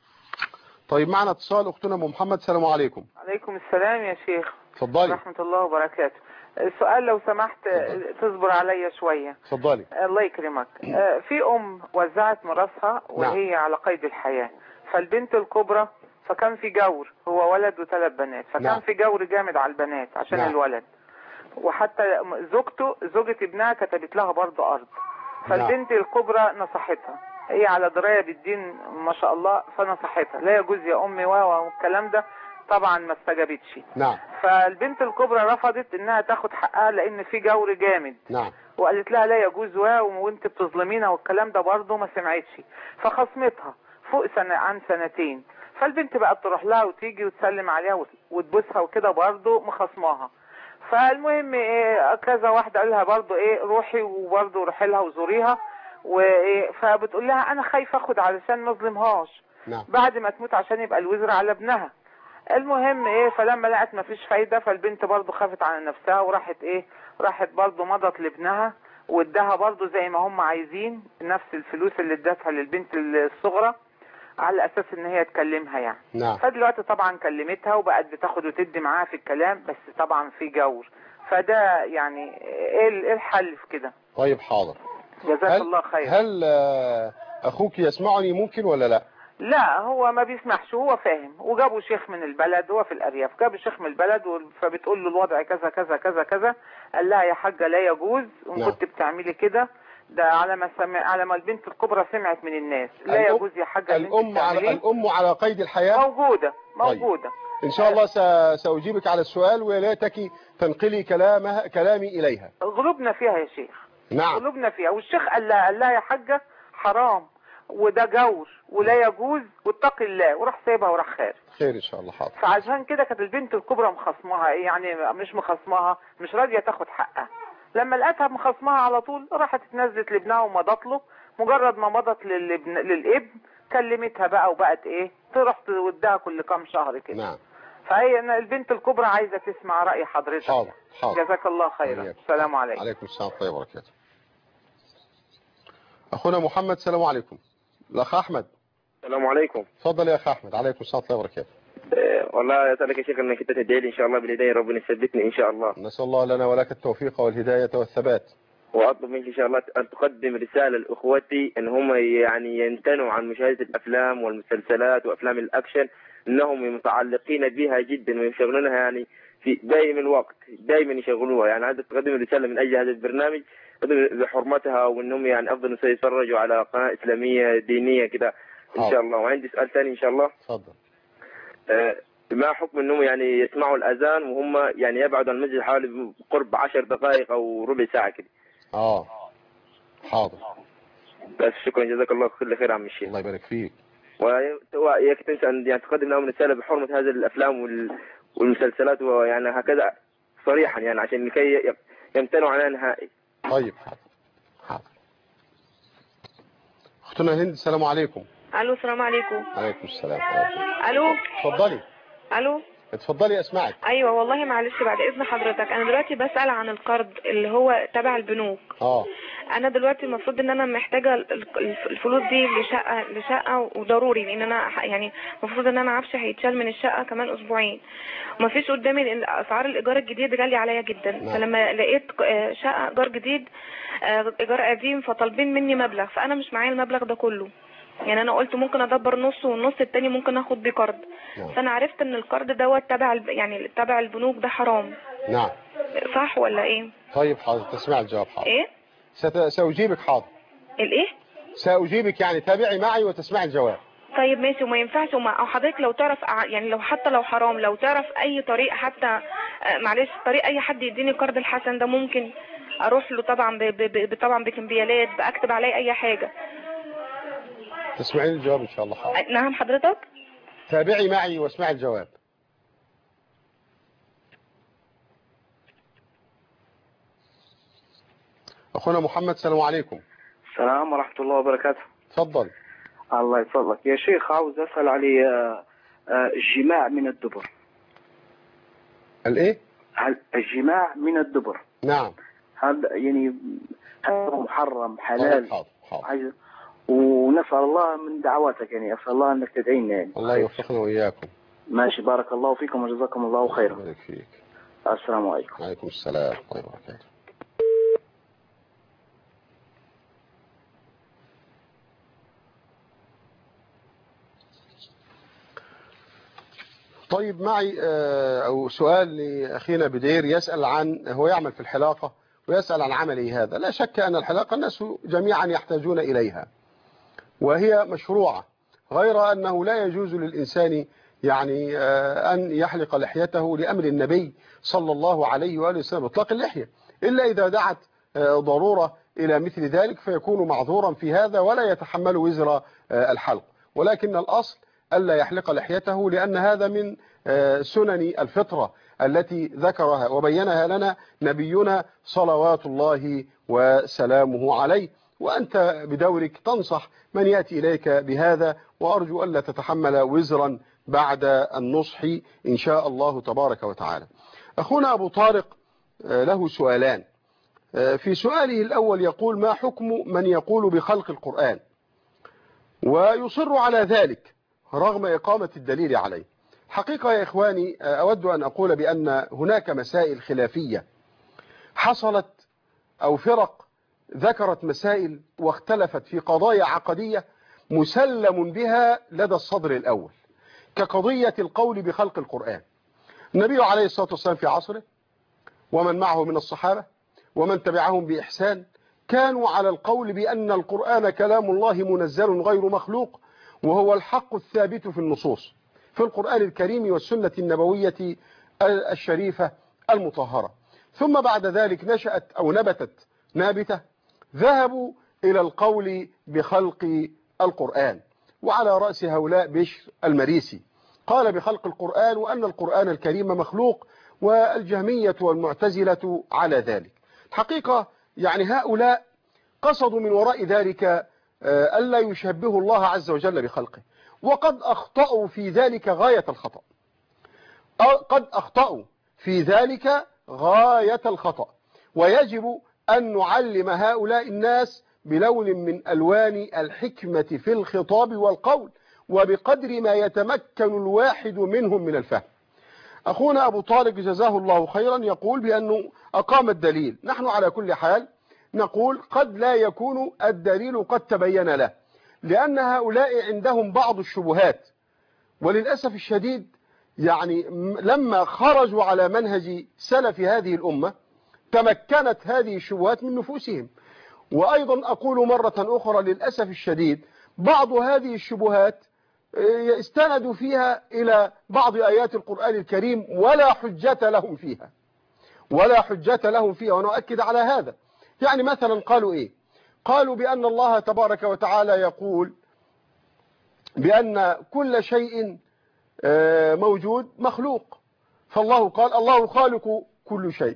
طيب معنا اتصال أختنا أم محمد. السلام عليكم. عليكم السلام يا شيخ. تفضلي. ورحمة الله وبركاته. السؤال لو سمحت تصبر عليا شوية. تفضلي. الله يكرمك. في أم وزعت ميراثها وهي نعم. على قيد الحياة، فالبنت الكبرى فكان في جور، هو ولد وثلاث بنات، فكان نعم. في جور جامد على البنات عشان نعم. الولد، وحتى زوجته زوجة ابنها كتبت لها برضه أرض، فالبنت نعم. الكبرى نصحتها، هي على دراية بالدين ما شاء الله، فنصحتها لا يجوز يا أمي والكلام ده، طبعا ما استجابتش. نعم. فالبنت الكبرى رفضت انها تاخد حقها لان في جور جامد. نعم. وقالت لها لا يجوز وانت بتظلمينا والكلام ده، برضه ما سمعتش، فخصمتها فوق سنة عن سنتين. فالبنت بقت تروح لها وتيجي وتسلم عليها وتبوسها وكده، برضه مخصماها. فالمهم ايه كذا واحده قال لها برضه ايه روحي وبرضه روحي لها وزوريها، وايه فبتقول لها انا خايفه اخد علشان ما اظلمهاش نعم. بعد ما تموت عشان يبقى الوزر على ابنها. المهم ايه فلما لقت ما فيش فايده، فالبنت برضه خافت على نفسها وراحت ايه راحت برضه مضت لابنها واداها برضه زي ما هم عايزين نفس الفلوس اللي ادتها للبنت الصغرى على اساس ان هي تكلمها يعني. نعم. فدلوقتي طبعا كلمتها وبقت بتاخد وتدي معاها في الكلام، بس طبعا في جور، فده يعني ايه الحل في كده؟ طيب حاضر، جزاك الله خير. هل اخوك يسمعني ممكن ولا لا؟ لا هو ما بيسمحش، هو فاهم، وجابوا شيخ من البلد، هو في الارياف جابوا شيخ من البلد، فبتقول له الوضع كذا كذا كذا كذا، قال لها يا حاجه لا يجوز، وان نعم. كنت بتعملي كده ده على ما سمع على ما البنت الكبرى سمعت من الناس، لا يجوز يا حاجه الام على الام على قيد الحياه موجوده موجوده. إن شاء الله سأجيبك على السؤال وليتك تنقلي كلامها كلامي إليها. غلوبنا فيها يا شيخ. نعم. غلوبنا فيها، والشيخ قال لها قال لها يا حاجة حرام وده جور ولا يجوز واتقي الله، وراح سايبها وراح خارج. خير إن شاء الله. حاضر. فعشان كده كانت البنت الكبرى مخصمها، يعني مش مخصمها، مش راضية تاخد حقها. لما لقيتها مخصمها على طول راحت اتنزلت لابنها ومضت له. مجرد ما مضت للابن للابن كلمتها بقى وبقت ايه تروح تودها كل كام شهر كده. نعم. فهي البنت الكبرى عايزة تسمع رأي حضرتك. حاضر حاضر. جزاك الله خيرا. السلام عليكم. عليكم السلام ورحمة الله وبركاته. أخونا محمد. السلام عليكم. الأخ أحمد. السلام عليكم. تفضل يا أخ أحمد. عليكم السلام ورحمة الله وبركاته. أه والله أسألك يا شيخ أنك أنت تدعي لي إن شاء الله بالهداية، ربنا يثبتني إن شاء الله. نسأل الله لنا ولك التوفيق والهداية والثبات. وأطلب منك إن شاء الله أن تقدم رسالة لأخوتي أن هم يعني يمتنعوا عن مشاهدة الأفلام والمسلسلات وأفلام الأكشن، أنهم متعلقين بها جدا ويشغلونها يعني في دائم الوقت، دائما يشغلوها. يعني عايز تقدم رسالة من أجل هذا البرنامج بحرمتها، وأنهم يعني أفضل يتفرجوا على قناة إسلامية دينية كده إن شاء الله. وعندي سؤال ثاني إن شاء الله. تفضل. آه ما حكم أنهم يعني يسمعوا الأذان وهم يعني يبعدوا عن المسجد حوالي قرب عشر دقائق أو ربع ساعة كده؟ اه حاضر. بس شكرا جزاك الله كل خير عم الشيخ. الله يبارك فيك. وياك تنسى ان يعني تقدم لهم رساله بحرمه هذه الافلام والمسلسلات ويعني هكذا صريحا، يعني عشان لكي يمتنعوا عنها نهائي. طيب حاضر حاضر. اختنا هند. السلام عليكم. الو السلام عليكم. عليكم السلام. الو اتفضلي. الو اتفضلي اسمعك. ايوه والله معلش بعد اذن حضرتك، انا دلوقتي بسأل عن القرض اللي هو تبع البنوك. اه انا دلوقتي المفروض ان انا محتاجه الفلوس دي لشقه لشقه وضروري، لان انا يعني المفروض ان انا عفش هيتشال من الشقه كمان اسبوعين، ومفيش قدامي لان اسعار الايجار الجديد غاليه عليا جدا. نعم. فلما لقيت شقه ايجار جديد ايجار قديم فطالبين مني مبلغ، فانا مش معايا المبلغ ده كله. يعني انا قلت ممكن ادبر نص والنص التاني ممكن اخد بيه قرض. نعم. فانا عرفت ان القرض دوت تبع يعني تبع البنوك ده حرام. نعم. صح ولا ايه؟ طيب حاضر تسمع الجواب. حاضر. ايه ست... سأجيبك. حاضر. الايه؟ سأجيبك يعني تابعي معي وتسمعي الجواب. طيب ماشي. وما ينفعش وما او حضرتك لو تعرف يعني لو حتى لو حرام لو تعرف اي طريق حتى معلش طريق اي حد يديني القرض الحسن ده ممكن اروح له طبعا ب... ب... طبعا بكمبيالات باكتب عليه اي حاجه. تسمعين الجواب ان شاء الله. حاضر. نعم حضرتك. تابعي معي واسمعي الجواب. اخونا محمد. السلام عليكم. السلام ورحمة الله وبركاته. تفضل. الله يفضلك يا شيخ، عاوز اسال علي الجماع من الدبر. الايه؟ الجماع من الدبر. نعم. هل يعني هل محرم حلال؟ حاضر حاضر. ونسال الله من دعواتك، يعني اسال الله انك تدعينا يعني. الله يوفقنا واياكم. ماشي. بارك الله فيكم وجزاكم الله خيرا. الله يبارك فيك. السلام عليكم. وعليكم السلام ورحمة الله وبركاته. طيب معي أو سؤال لأخينا بدير يسأل عن هو يعمل في الحلاقة ويسأل عن عمله هذا. لا شك أن الحلاقة الناس جميعا يحتاجون إليها وهي مشروعة، غير أنه لا يجوز للإنسان يعني أن يحلق لحيته لأمر النبي صلى الله عليه وآله وسلم إطلاق اللحية، إلا إذا دعت ضرورة إلى مثل ذلك فيكون معذورا في هذا ولا يتحمل وزر الحلق. ولكن الأصل ألا يحلق لحيته، لأن هذا من سنن الفطرة التي ذكرها وبينها لنا نبينا صلوات الله وسلامه عليه، وأنت بدورك تنصح من يأتي إليك بهذا، وأرجو ألا تتحمل وزرا بعد النصح إن شاء الله تبارك وتعالى. أخونا أبو طارق له سؤالان. في سؤاله الأول يقول: ما حكم من يقول بخلق القرآن ويصر على ذلك رغم إقامة الدليل عليه؟ حقيقة يا إخواني أود أن أقول بأن هناك مسائل خلافية حصلت أو فرق ذكرت مسائل واختلفت في قضايا عقدية مسلم بها لدى الصدر الأول، كقضية القول بخلق القرآن. النبي عليه الصلاة والسلام في عصره ومن معه من الصحابة ومن تبعهم بإحسان كانوا على القول بأن القرآن كلام الله منزل غير مخلوق، وهو الحق الثابت في النصوص. في القرآن الكريم والسنة النبوية الشريفة المطهرة. ثم بعد ذلك نشأت أو نبتت نابتة ذهبوا إلى القول بخلق القرآن، وعلى رأس هؤلاء بشر المريسي قال بخلق القرآن وأن القرآن الكريم مخلوق، والجهمية والمعتزلة على ذلك. الحقيقة يعني هؤلاء قصدوا من وراء ذلك ألا يشبهوا الله عز وجل بخلقه، وقد أخطأوا في ذلك غاية الخطأ، قد أخطأوا في ذلك غاية الخطأ. ويجب أن نعلم هؤلاء الناس بلون من ألوان الحكمة في الخطاب والقول، وبقدر ما يتمكن الواحد منهم من الفهم. أخونا أبو طارق جزاه الله خيرا يقول بأنه أقام الدليل. نحن على كل حال نقول قد لا يكون الدليل قد تبين له، لأن هؤلاء عندهم بعض الشبهات، وللأسف الشديد يعني لما خرجوا على منهج سلف هذه الأمة تمكنت هذه الشبهات من نفوسهم. وأيضا أقول مرة أخرى للأسف الشديد بعض هذه الشبهات استندوا فيها إلى بعض آيات القرآن الكريم ولا حجة لهم فيها، ولا حجة لهم فيها، وأنا أؤكد على هذا. يعني مثلا قالوا إيه؟ قالوا بأن الله تبارك وتعالى يقول بأن كل شيء موجود مخلوق، فالله قال الله خالق كل شيء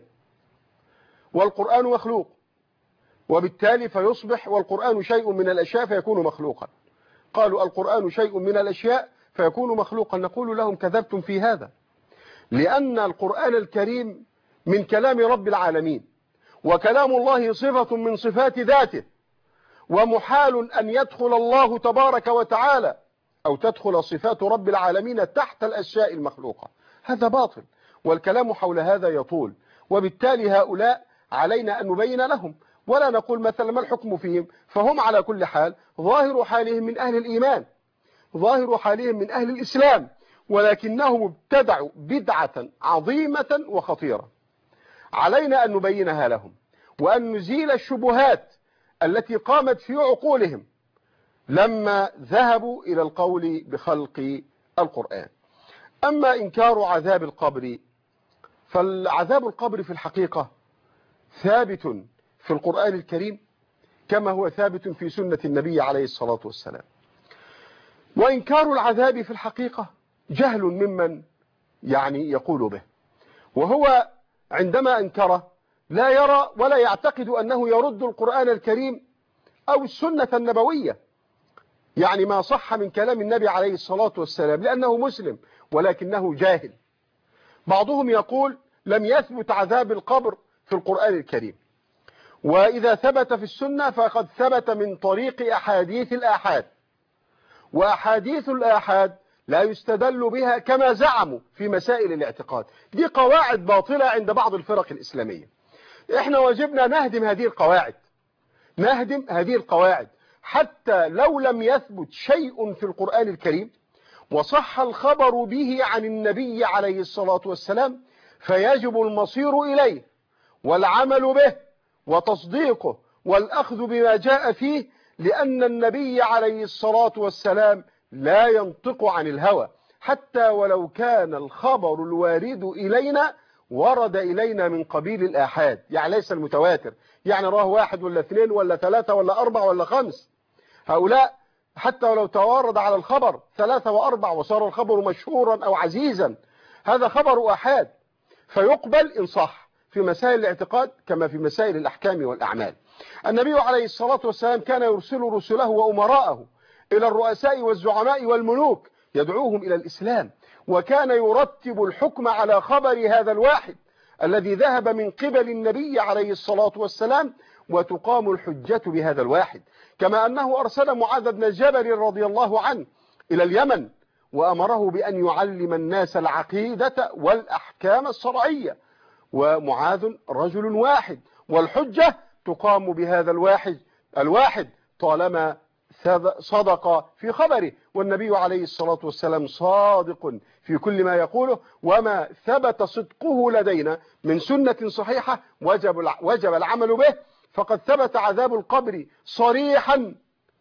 والقرآن مخلوق، وبالتالي فيصبح والقرآن شيء من الأشياء فيكون مخلوقا. قالوا القرآن شيء من الأشياء فيكون مخلوقا. نقول لهم كذبتم في هذا، لأن القرآن الكريم من كلام رب العالمين، وكلام الله صفة من صفات ذاته، ومحال أن يدخل الله تبارك وتعالى أو تدخل صفات رب العالمين تحت الأشياء المخلوقة. هذا باطل، والكلام حول هذا يطول، وبالتالي هؤلاء علينا أن نبين لهم، ولا نقول مثلا ما الحكم فيهم، فهم على كل حال ظاهر حالهم من أهل الإيمان، ظاهر حالهم من أهل الإسلام، ولكنهم ابتدعوا بدعة عظيمة وخطيرة. علينا أن نبينها لهم، وأن نزيل الشبهات التي قامت في عقولهم لما ذهبوا إلى القول بخلق القرآن. أما إنكار عذاب القبر، فالعذاب القبر في الحقيقة ثابت في القرآن الكريم كما هو ثابت في سنة النبي عليه الصلاة والسلام. وإنكار العذاب في الحقيقة جهل ممن يعني يقول به، وهو عندما انكره لا يرى ولا يعتقد أنه يرد القرآن الكريم أو السنة النبوية، يعني ما صح من كلام النبي عليه الصلاة والسلام، لأنه مسلم ولكنه جاهل. بعضهم يقول لم يثبت عذاب القبر في القرآن الكريم، وإذا ثبت في السنة فقد ثبت من طريق أحاديث الآحاد، وأحاديث الآحاد لا يستدل بها كما زعموا في مسائل الاعتقاد. دي قواعد باطلة عند بعض الفرق الإسلامية. احنا واجبنا نهدم هذه القواعد، نهدم هذه القواعد حتى لو لم يثبت شيء في القرآن الكريم وصح الخبر به عن النبي عليه الصلاة والسلام، فيجب المصير إليه والعمل به وتصديقه والأخذ بما جاء فيه، لأن النبي عليه الصلاة والسلام لا ينطق عن الهوى، حتى ولو كان الخبر الوارد إلينا ورد إلينا من قبيل الآحاد، يعني ليس المتواتر، يعني راه واحد ولا اثنين ولا ثلاثة ولا أربعة ولا خمس. هؤلاء حتى ولو توارد على الخبر ثلاثة وأربع وصار الخبر مشهورا أو عزيزا، هذا خبر آحاد فيقبل إن صح في مسائل الاعتقاد كما في مسائل الأحكام والأعمال. النبي عليه الصلاة والسلام كان يرسل رسله وأمراءه إلى الرؤساء والزعماء والملوك يدعوهم إلى الإسلام، وكان يرتب الحكم على خبر هذا الواحد الذي ذهب من قبل النبي عليه الصلاة والسلام، وتقام الحجة بهذا الواحد. كما أنه أرسل معاذ بن جبل رضي الله عنه إلى اليمن وأمره بأن يعلم الناس العقيدة والأحكام الشرعية، ومعاذ رجل واحد، والحجة تقام بهذا الواحد الواحد طالما صدق في خبره، والنبي عليه الصلاة والسلام صادق في كل ما يقوله، وما ثبت صدقه لدينا من سنة صحيحة وجب وجب العمل به. فقد ثبت عذاب القبر صريحا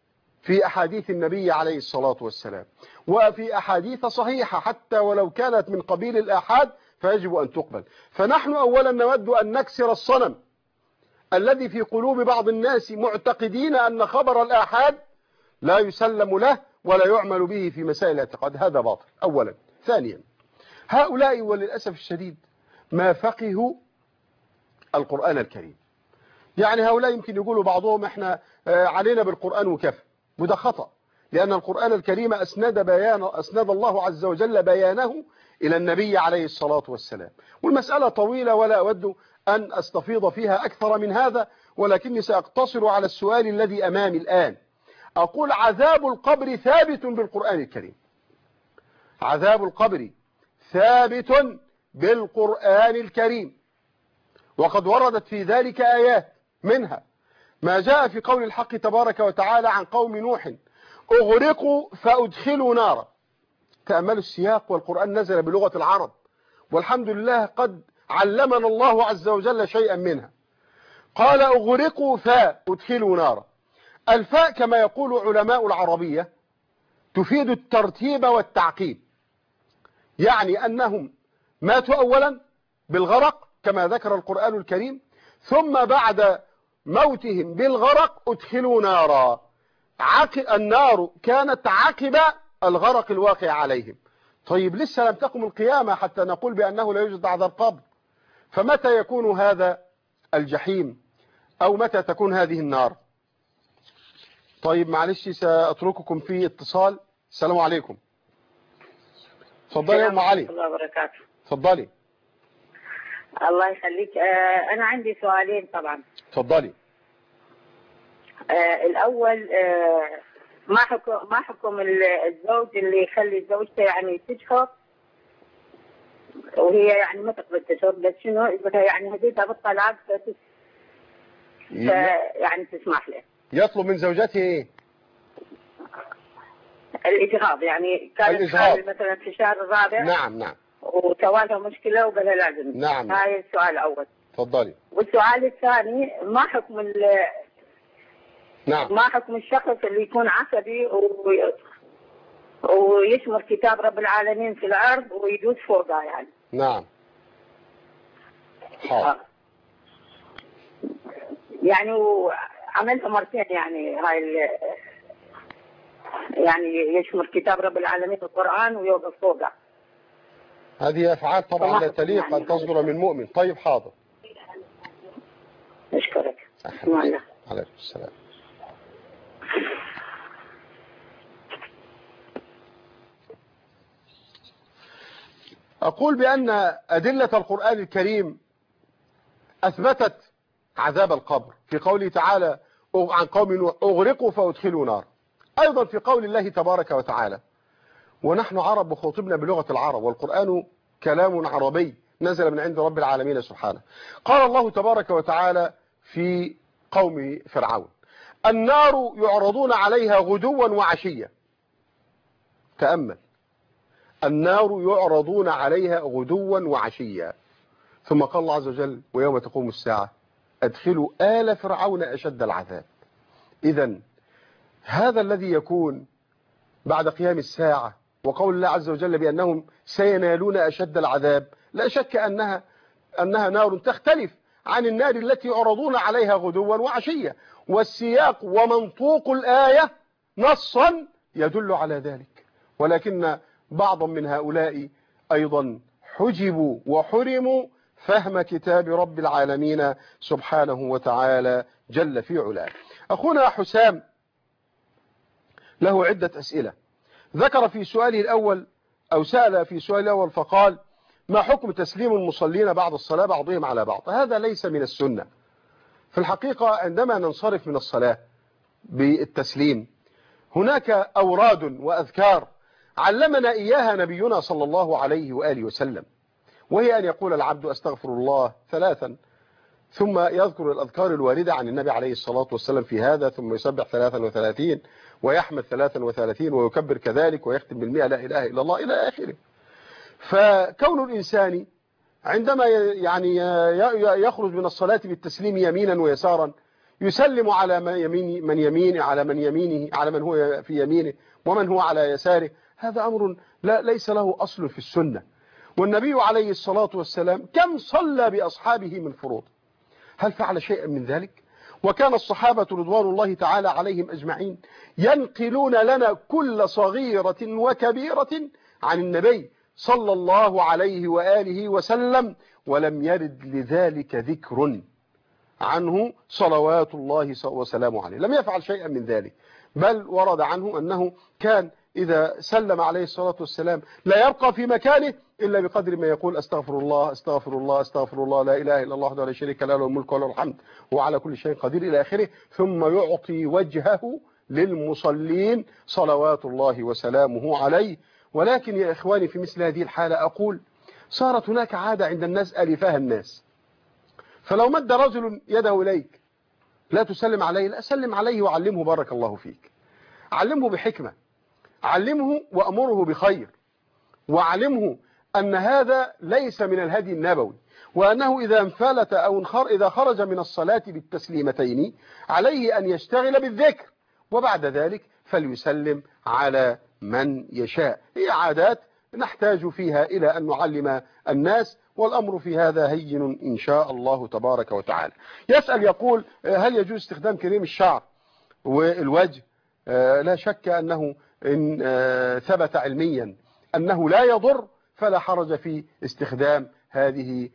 في أحاديث النبي عليه الصلاة والسلام، وفي أحاديث صحيحة حتى ولو كانت من قبيل الآحاد فيجب أن تقبل. فنحن أولا نود أن نكسر الصنم الذي في قلوب بعض الناس معتقدين أن خبر الآحاد لا يسلم له ولا يعمل به في مسائل الاعتقاد. هذا باطل أولا. ثانيا، هؤلاء وللأسف الشديد ما فقهوا القرآن الكريم. يعني هؤلاء يمكن يقولوا بعضهم احنا علينا بالقرآن وكفى، وده خطأ، لأن القرآن الكريم أسند بيان أسند الله عز وجل بيانه إلى النبي عليه الصلاة والسلام. والمسألة طويلة ولا أود أن أستفيض فيها أكثر من هذا، ولكني سأقتصر على السؤال الذي أمامي الآن. أقول عذاب القبر ثابت بالقرآن الكريم، عذاب القبر ثابت بالقرآن الكريم، وقد وردت في ذلك آيات، منها ما جاء في قول الحق تبارك وتعالى عن قوم نوح أغرقوا فأدخلوا نارا. تأملوا السياق، والقرآن نزل بلغة العرب، والحمد لله قد علمنا الله عز وجل شيئا منها. قال أغرقوا فأدخلوا نارا. الفاء كما يقول علماء العربية تفيد الترتيب والتعقيب، يعني أنهم ماتوا أولا بالغرق كما ذكر القرآن الكريم، ثم بعد موتهم بالغرق أدخلوا نارا. النار كانت عقب الغرق الواقع عليهم. طيب لسه لم تقم القيامة حتى نقول بأنه لا يوجد عذاب قبر، فمتى يكون هذا الجحيم أو متى تكون هذه النار؟ طيب معلش سأترككم في اتصال. السلام عليكم. تفضلي يا أم علي. الله وبركاته. تفضلي. الله يخليك. آه أنا عندي سؤالين طبعا. تفضلي. آه الأول آه ما حكم ما حكم الزوج اللي يخلي زوجته يعني تشهر وهي يعني ما تقبل تشهر، بس شنو يقولها يعني هديتها بالطلاق يعني تسمح له. يطلب من زوجته ايه؟ الإجهاض، يعني كانت حامل مثلا في الشهر الرابع. نعم نعم. وتوالها مشكلة وقال لها لازم. نعم. هاي السؤال الأول. تفضلي. والسؤال الثاني، ما حكم ال نعم. ما حكم الشخص اللي يكون عصبي و... ويشمر كتاب رب العالمين في الأرض ويدوس فوقها يعني. نعم. حاضر. يعني وعملها مرتين يعني هاي ال... يعني يشمر كتاب رب العالمين في القرآن ويوقف فوقها. هذه أفعال طبعا لا تليق يعني أن تصدر من مؤمن. طيب حاضر. أشكرك. عليكم السلام. أقول بأن أدلة القرآن الكريم أثبتت عذاب القبر في قوله تعالى عن قوم نوح أغرقوا فأدخلوا نار. أيضا في قول الله تبارك وتعالى ونحن عرب وخاطبنا بلغة العرب، والقرآن كلام عربي نزل من عند رب العالمين سبحانه. قال الله تبارك وتعالى في قوم فرعون النار يعرضون عليها غدوا وعشيا. تأمل، النار يعرضون عليها غدوا وعشيا. ثم قال الله عز وجل ويوم تقوم الساعة أدخلوا آل فرعون أشد العذاب. إذن هذا الذي يكون بعد قيام الساعة وقول الله عز وجل بأنهم سينالون أشد العذاب، لا شك أنها أنها نار تختلف عن النار التي يعرضون عليها غدوا وعشيا، والسياق ومنطوق الآية نصا يدل على ذلك. ولكن بعضا من هؤلاء أيضا حجبوا وحرموا فهم كتاب رب العالمين سبحانه وتعالى جل في علاه. أخونا حسام له عدة أسئلة. ذكر في سؤاله الأول أو سأل في سؤاله الأول فقال ما حكم تسليم المصلين بعد الصلاة بعضهم على بعض؟ هذا ليس من السنة. في الحقيقة عندما ننصرف من الصلاة بالتسليم هناك أوراد وأذكار علمنا إياها نبينا صلى الله عليه وآله وسلم، وهي أن يقول العبد أستغفر الله ثلاثا، ثم يذكر الأذكار الواردة عن النبي عليه الصلاة والسلام في هذا، ثم يسبح ثلاثا وثلاثين ويحمد ثلاثا وثلاثين ويكبر كذلك ويختم بالمئة لا إله إلا الله إلى آخره. فكون الإنسان عندما يعني يخرج من الصلاة بالتسليم يمينا ويسارا يسلم على من يمينه من يمينه على من يمينه على من هو في يمينه ومن هو على يساره. هذا أمر لا ليس له أصل في السنة. والنبي عليه الصلاة والسلام كم صلى بأصحابه من فروض؟ هل فعل شيئا من ذلك؟ وكان الصحابة رضوان الله تعالى عليهم أجمعين ينقلون لنا كل صغيرة وكبيرة عن النبي صلى الله عليه وآله وسلم، ولم يرد لذلك ذكر عنه صلوات الله وسلامه عليه. لم يفعل شيئا من ذلك، بل ورد عنه أنه كان إذا سلم عليه الصلاة والسلام لا يبقى في مكانه إلا بقدر ما يقول أستغفر الله أستغفر الله أستغفر الله لا إله إلا الله وحده لا شريك له له الملك وله الحمد وعلى كل شيء قدير إلى آخره، ثم يعطي وجهه للمصلين صلوات الله وسلامه عليه. ولكن يا إخواني في مثل هذه الحالة أقول صارت هناك عادة عند الناس ألفها الناس، فلو مد رجل يده إليك لا تسلم عليه، لا سلم عليه وعلمه بارك الله فيك، علمه بحكمة، علمه وأمره بخير، وعلمه أن هذا ليس من الهدي النبوي، وأنه إذا انفلت أو انخر إذا خرج من الصلاة بالتسليمتين عليه أن يشتغل بالذكر، وبعد ذلك فليسلم على من يشاء. هي عادات نحتاج فيها إلى أن نعلم الناس، والأمر في هذا هين إن شاء الله تبارك وتعالى. يسأل يقول هل يجوز استخدام كريم الشعر والوجه؟ لا شك أنه إن ثبت علميا أنه لا يضر فلا حرج في استخدام هذه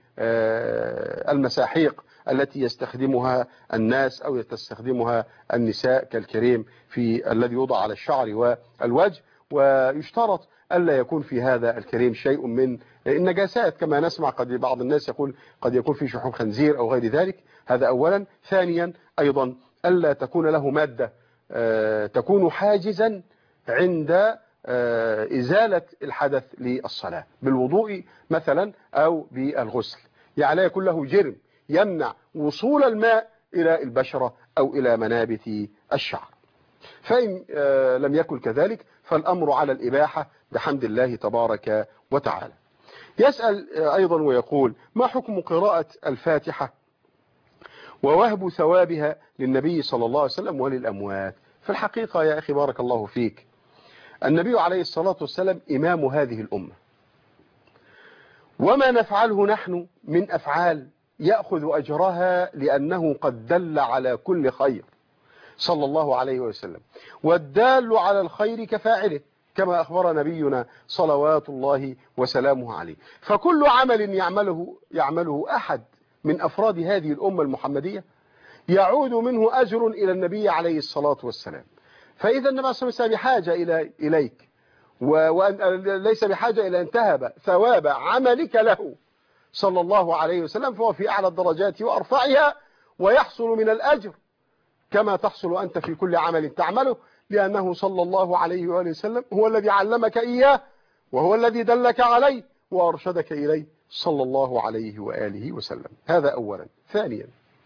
المساحيق التي يستخدمها الناس أو تستخدمها النساء كالكريم في الذي يوضع على الشعر والوجه، ويشترط ألا يكون في هذا الكريم شيء من النجاسات كما نسمع. قد بعض الناس يقول قد يكون في شحوم خنزير أو غير ذلك، هذا أولا. ثانيا أيضا ألا تكون له مادة تكون حاجزا عند إزالة الحدث للصلاة بالوضوء مثلا أو بالغسل، يعني لا يكون له جرم يمنع وصول الماء إلى البشرة أو إلى منابت الشعر. فإن لم يكن كذلك فالأمر على الإباحة بحمد الله تبارك وتعالى. يسأل أيضا ويقول ما حكم قراءة الفاتحة ووهب ثوابها للنبي صلى الله عليه وسلم وللأموات؟ في الحقيقة يا أخي بارك الله فيك، النبي عليه الصلاة والسلام إمام هذه الأمة، وما نفعله نحن من أفعال يأخذ أجرها لأنه قد دل على كل خير صلى الله عليه وسلم، والدال على الخير كفاعله كما أخبر نبينا صلوات الله وسلامه عليه. فكل عمل يعمله يعمله أحد من أفراد هذه الأمة المحمدية يعود منه أجر إلى النبي عليه الصلاة والسلام. فإذا النبي صلى الله عليه وسلم بحاجة إلى إليك وليس بحاجة إلى أن تهب ثواب عملك له صلى الله عليه وسلم، فهو في أعلى الدرجات وأرفعها، ويحصل من الأجر كما تحصل أنت في كل عمل تعمله، لأنه صلى الله عليه وآله وسلم هو الذي علمك إياه وهو الذي دلك عليه وأرشدك إليه صلى الله عليه وآله وسلم. هذا أولا. ثانيا،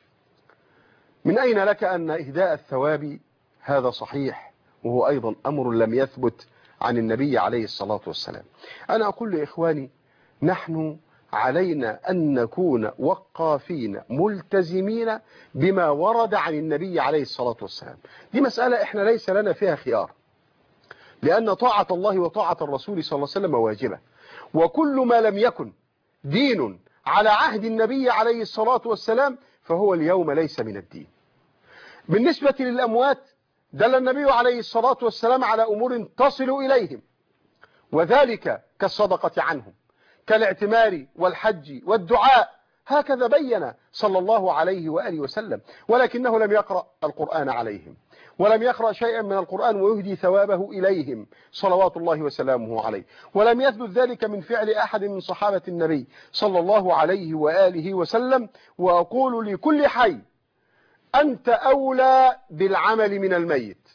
من أين لك أن إهداء الثواب هذا صحيح وهو أيضا أمر لم يثبت عن النبي عليه الصلاة والسلام؟ أنا أقول لإخواني نحن علينا أن نكون وقافين ملتزمين بما ورد عن النبي عليه الصلاة والسلام. دي مسألة إحنا ليس لنا فيها خيار، لأن طاعة الله وطاعة الرسول صلى الله عليه وسلم واجبة، وكل ما لم يكن دين على عهد النبي عليه الصلاة والسلام فهو اليوم ليس من الدين. بالنسبة للأموات دل النبي عليه الصلاة والسلام على أمور تصل إليهم، وذلك كالصدقة عنهم كالاعتمار والحج والدعاء، هكذا بين صلى الله عليه وآله وسلم، ولكنه لم يقرأ القرآن عليهم ولم يقرأ شيئا من القرآن ويهدي ثوابه إليهم صلوات الله وسلامه عليه، ولم يثبت ذلك من فعل أحد من صحابة النبي صلى الله عليه وآله وسلم. وأقول لكل حي أنت أولى بالعمل من الميت،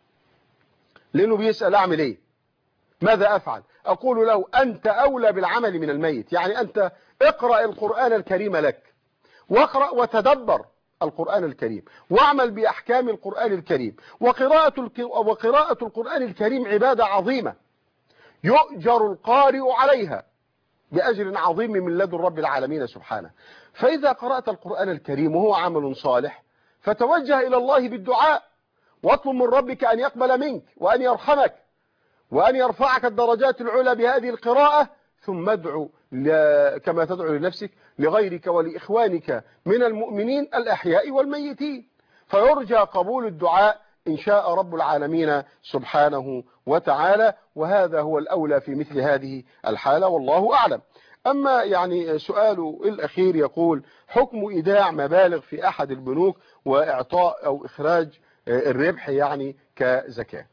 لأنه بيسأل أعمل إيه؟ ماذا أفعل؟ أقول له أنت أولى بالعمل من الميت، يعني أنت اقرأ القرآن الكريم لك، واقرأ وتدبر القرآن الكريم، واعمل بأحكام القرآن الكريم. وقراءة وقراءة القرآن الكريم عبادة عظيمة يؤجر القارئ عليها بأجر عظيم من لدن رب العالمين سبحانه. فإذا قرأت القرآن الكريم وهو عمل صالح فتوجه إلى الله بالدعاء واطلب من ربك أن يقبل منك وأن يرحمك وأن يرفعك الدرجات العلى بهذه القراءة، ثم ادعو كما تدعو لنفسك لغيرك ولإخوانك من المؤمنين الأحياء والميتين، فيرجى قبول الدعاء إن شاء رب العالمين سبحانه وتعالى، وهذا هو الأولى في مثل هذه الحالة والله أعلم. أما يعني سؤاله الأخير يقول: حكم إيداع مبالغ في أحد البنوك وإعطاء أو إخراج الربح يعني كزكاة.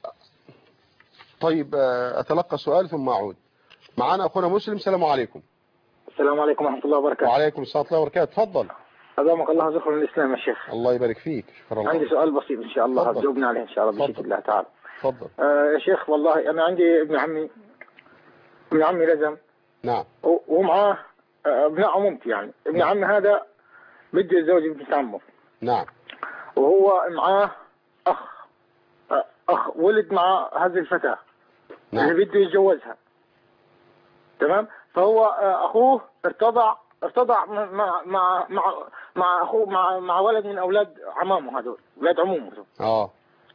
طيب أتلقى سؤال ثم أعود. معنا أخونا مسلم. السلام عليكم. السلام عليكم ورحمة الله وبركاته. وعليكم السلام ورحمة الله وبركاته. تفضل. أدامك الله ذكر الإسلام يا شيخ. الله يبارك فيك. شكرا الله. عندي سؤال بسيط إن شاء الله هتجاوبني عليه إن شاء الله بشكل الله تعالى. تفضل. آه يا شيخ والله أنا عندي ابن عمي ابن عمي لزم. نعم. ومعاه ابناء عمومتي يعني ابن نعم. عمي هذا بده يتزوج بنت عمه. نعم. وهو معاه أخ أخ ولد مع هذه الفتاة. نعم. اللي بده يتجوزها. تمام. فهو أخوه ارتضع ارتضع مع مع مع مع أخوه مع مع ولد من أولاد عمامه هذول أولاد عمومه. اه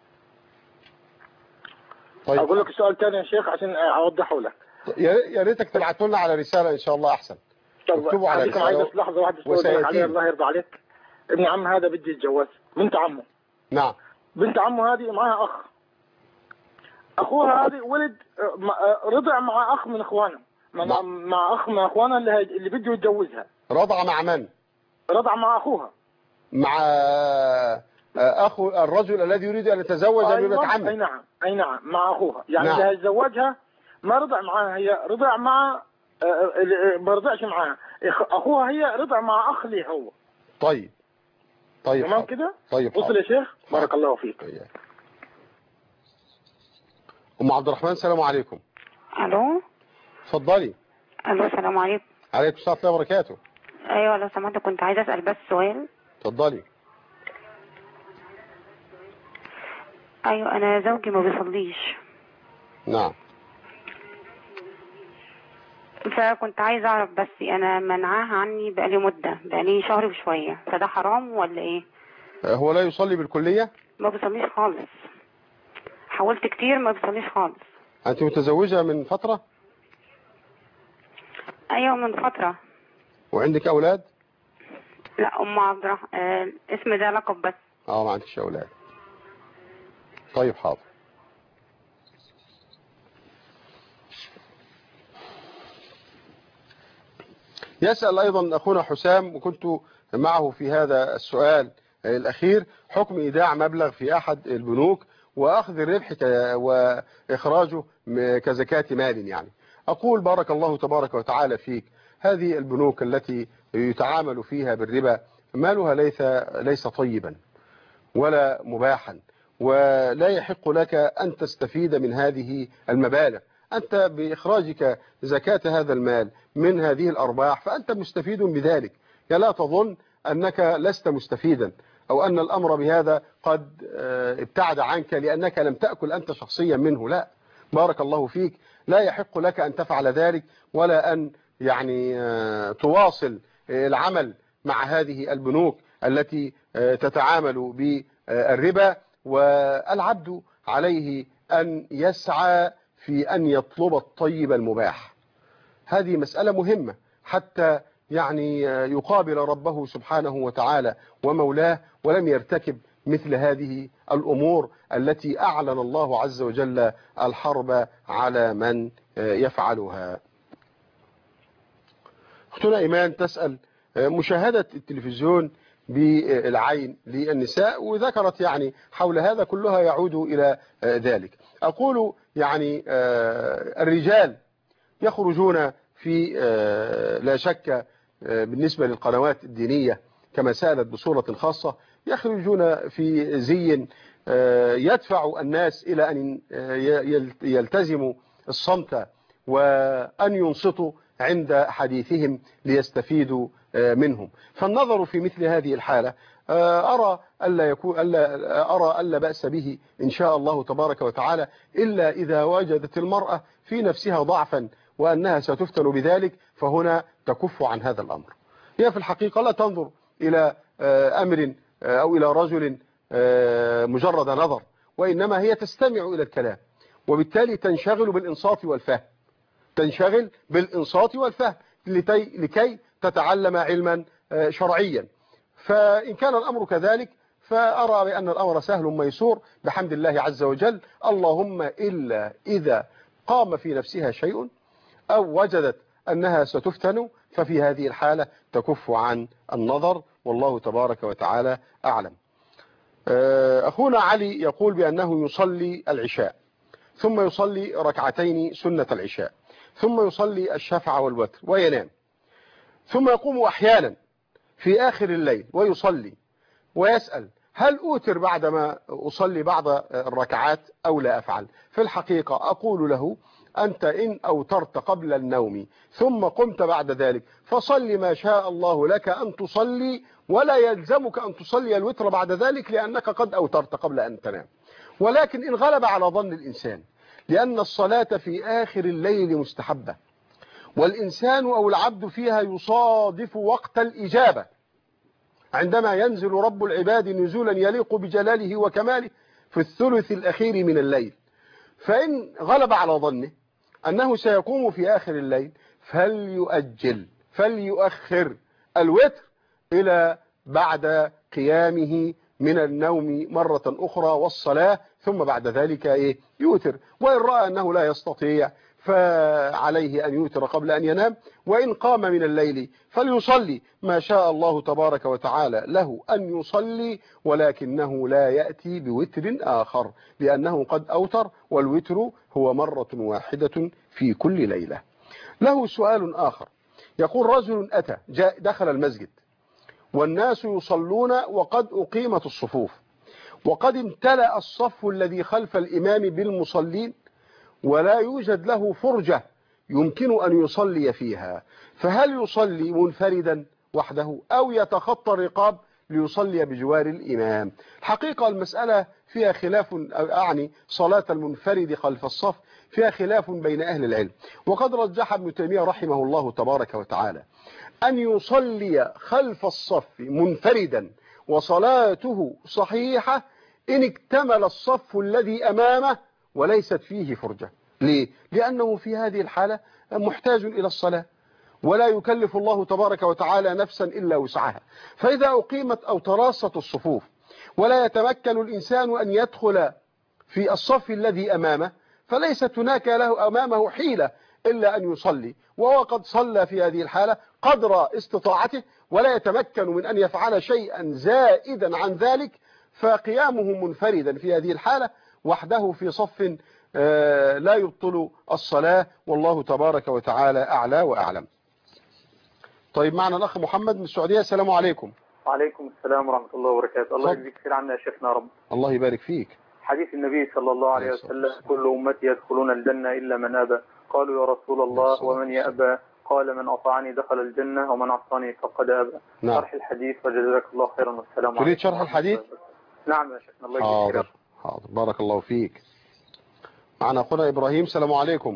طيب. أقول لك السؤال الثاني يا شيخ عشان أوضحه لك. يا ريتك تبعتوا لنا على رسالة إن شاء الله أحسن. اكتبوا على رسالة. عايز بس لحظة واحدة أقول عليها الله يرضى عليك. ابن عم هذا بده يتجوز بنت عمه. نعم. بنت عمه هذه معها أخ. أخوها هذه ولد رضع مع أخ من إخوانه. مع, مع, مع أخ من إخوانه اللي اللي بده يتجوزها. رضع مع من؟ رضع مع أخوها. مع أخو الرجل الذي يريد أن يتزوج بنت عمه. أي نعم أي نعم مع أخوها يعني نعم. اللي هيتزوجها ما رضع معها هي رضع مع ما رضعش معها أخوها هي رضع مع أخ لي هو. طيب طيب تمام كده. طيب وصل يا شيخ. بارك الله فيك. طيب. أم عبد الرحمن. السلام عليكم. الو. اتفضلي. الو السلام عليكم. عليكم السلام ورحمة الله وبركاته. ايوه لو سمحت كنت عايزه اسال بس سؤال. اتفضلي. ايوه انا زوجي ما بيصليش. نعم. فكنت عايزه اعرف بس انا منعاها عني بقالي مده بقالي شهر وشويه فده حرام ولا ايه؟ هو لا يصلي بالكلية؟ ما بيصليش خالص. حاولت كتير ما بيصليش خالص. أنت متزوجة من فترة؟ ايوه من فترة. وعندك أولاد؟ لا أم عبد الرحمن آه اسم ده لقب بس. اه ما عندكش أولاد. طيب حاضر. يسأل أيضا أخونا حسام وكنت معه في هذا السؤال الأخير: حكم إيداع مبلغ في أحد البنوك وأخذ الربح وإخراجه كزكاة مال يعني. أقول بارك الله تبارك وتعالى فيك، هذه البنوك التي يتعامل فيها بالربا مالها ليس ليس طيبا ولا مباحا، ولا يحق لك أن تستفيد من هذه المبالغ. أنت بإخراجك زكاة هذا المال من هذه الأرباح فأنت مستفيد بذلك، لا تظن أنك لست مستفيدا أو أن الأمر بهذا قد ابتعد عنك لأنك لم تأكل أنت شخصيا منه. لا، بارك الله فيك، لا يحق لك أن تفعل ذلك ولا أن يعني تواصل العمل مع هذه البنوك التي تتعامل بالربا. والعبد عليه أن يسعى في أن يطلب الطيب المباح. هذه مسألة مهمة حتى يعني يقابل ربه سبحانه وتعالى ومولاه ولم يرتكب مثل هذه الأمور التي أعلن الله عز وجل الحرب على من يفعلها. أختنا إيمان تسأل: مشاهدة التلفزيون بالعين للنساء، وذكرت يعني حول هذا كلها يعود إلى ذلك. أقول يعني الرجال يخرجون في لا شك بالنسبة للقنوات الدينية كما سألت بصورة خاصة، يخرجون في زي يدفع الناس إلى أن يلتزموا الصمت وأن ينصتوا عند حديثهم ليستفيدوا منهم. فالنظر في مثل هذه الحالة أرى ألا يكون ألا أرى ألا بأس به إن شاء الله تبارك وتعالى، إلا إذا وجدت المرأة في نفسها ضعفا وأنها ستفتن بذلك فهنا تكف عن هذا الأمر. هي في الحقيقة لا تنظر إلى أمر أو إلى رجل مجرد نظر، وإنما هي تستمع إلى الكلام، وبالتالي تنشغل بالإنصات والفهم، تنشغل بالإنصات والفهم لكي تتعلم علما شرعيا. فإن كان الأمر كذلك فأرى بأن الأمر سهل ميسور بحمد الله عز وجل، اللهم إلا إذا قام في نفسها شيء أو وجدت أنها ستفتن، ففي هذه الحالة تكف عن النظر، والله تبارك وتعالى أعلم. أخونا علي يقول بأنه يصلي العشاء ثم يصلي ركعتين سنة العشاء ثم يصلي الشفع والوتر وينام، ثم يقوم أحيانا في آخر الليل ويصلي ويسأل هل أوتر بعدما أصلي بعض الركعات أو لا أفعل؟ في الحقيقة أقول له أنت إن أوترت قبل النوم ثم قمت بعد ذلك فصل ما شاء الله لك أن تصلي، ولا يلزمك أن تصلي الوتر بعد ذلك لأنك قد أوترت قبل أن تنام. ولكن إن غلب على ظن الإنسان، لأن الصلاة في آخر الليل مستحبة، والإنسان أو العبد فيها يصادف وقت الإجابة عندما ينزل رب العباد نزولا يليق بجلاله وكماله في الثلث الأخير من الليل، فإن غلب على ظنه أنه سيقوم في آخر الليل فليؤجل فليؤخر الوتر إلى بعد قيامه من النوم مرة أخرى والصلاة، ثم بعد ذلك إيه يوتر. وإن رأى أنه لا يستطيع فعليه أن يوتر قبل أن ينام، وإن قام من الليل فليصلي ما شاء الله تبارك وتعالى له أن يصلي، ولكنه لا يأتي بوتر آخر لأنه قد أوتر، والوتر هو مرة واحدة في كل ليلة. له سؤال آخر، يقول رجل أتى جاء دخل المسجد والناس يصلون وقد أقيمت الصفوف وقد امتلأ الصف الذي خلف الإمام بالمصلين ولا يوجد له فرجة يمكن أن يصلي فيها، فهل يصلي منفردا وحده أو يتخطى الرقاب ليصلي بجوار الإمام؟ الحقيقة المسألة فيها خلاف، أعني صلاة المنفرد خلف الصف فيها خلاف بين أهل العلم، وقد رجح ابن تيمية رحمه الله تبارك وتعالى أن يصلي خلف الصف منفردا وصلاته صحيحة إن اكتمل الصف الذي أمامه وليست فيه فرجة. ليه؟ لأنه في هذه الحالة محتاج إلى الصلاة، ولا يكلف الله تبارك وتعالى نفسا إلا وسعها. فإذا أقيمت أو تراصت الصفوف ولا يتمكن الإنسان أن يدخل في الصف الذي أمامه فليست هناك له أمامه حيلة إلا أن يصلي، وهو قد صلى في هذه الحالة قدر استطاعته ولا يتمكن من أن يفعل شيئا زائدا عن ذلك، فقيامه منفردا في هذه الحالة وحده في صف لا يبطل الصلاة، والله تبارك وتعالى أعلى وأعلم. طيب معنا الأخ محمد من السعودية، السلام عليكم. وعليكم السلام ورحمة الله وبركاته. الله يجزيك خير عنا يا شيخنا يا رب. الله يبارك فيك. حديث النبي صلى الله عليه وسلم كل أمتي يدخلون الجنة إلا من أبى، قالوا يا رسول الله ومن يأبى؟ قال من أطاعني دخل الجنة ومن عصاني فقد أبى. نعم. شرح الحديث وجزاك الله خيرا والسلام عليكم. تريد شرح الحديث؟ نعم يا شيخنا الله يجزيك خير. حاضر حاضر بارك الله فيك. معنا أخونا إبراهيم، السلام عليكم.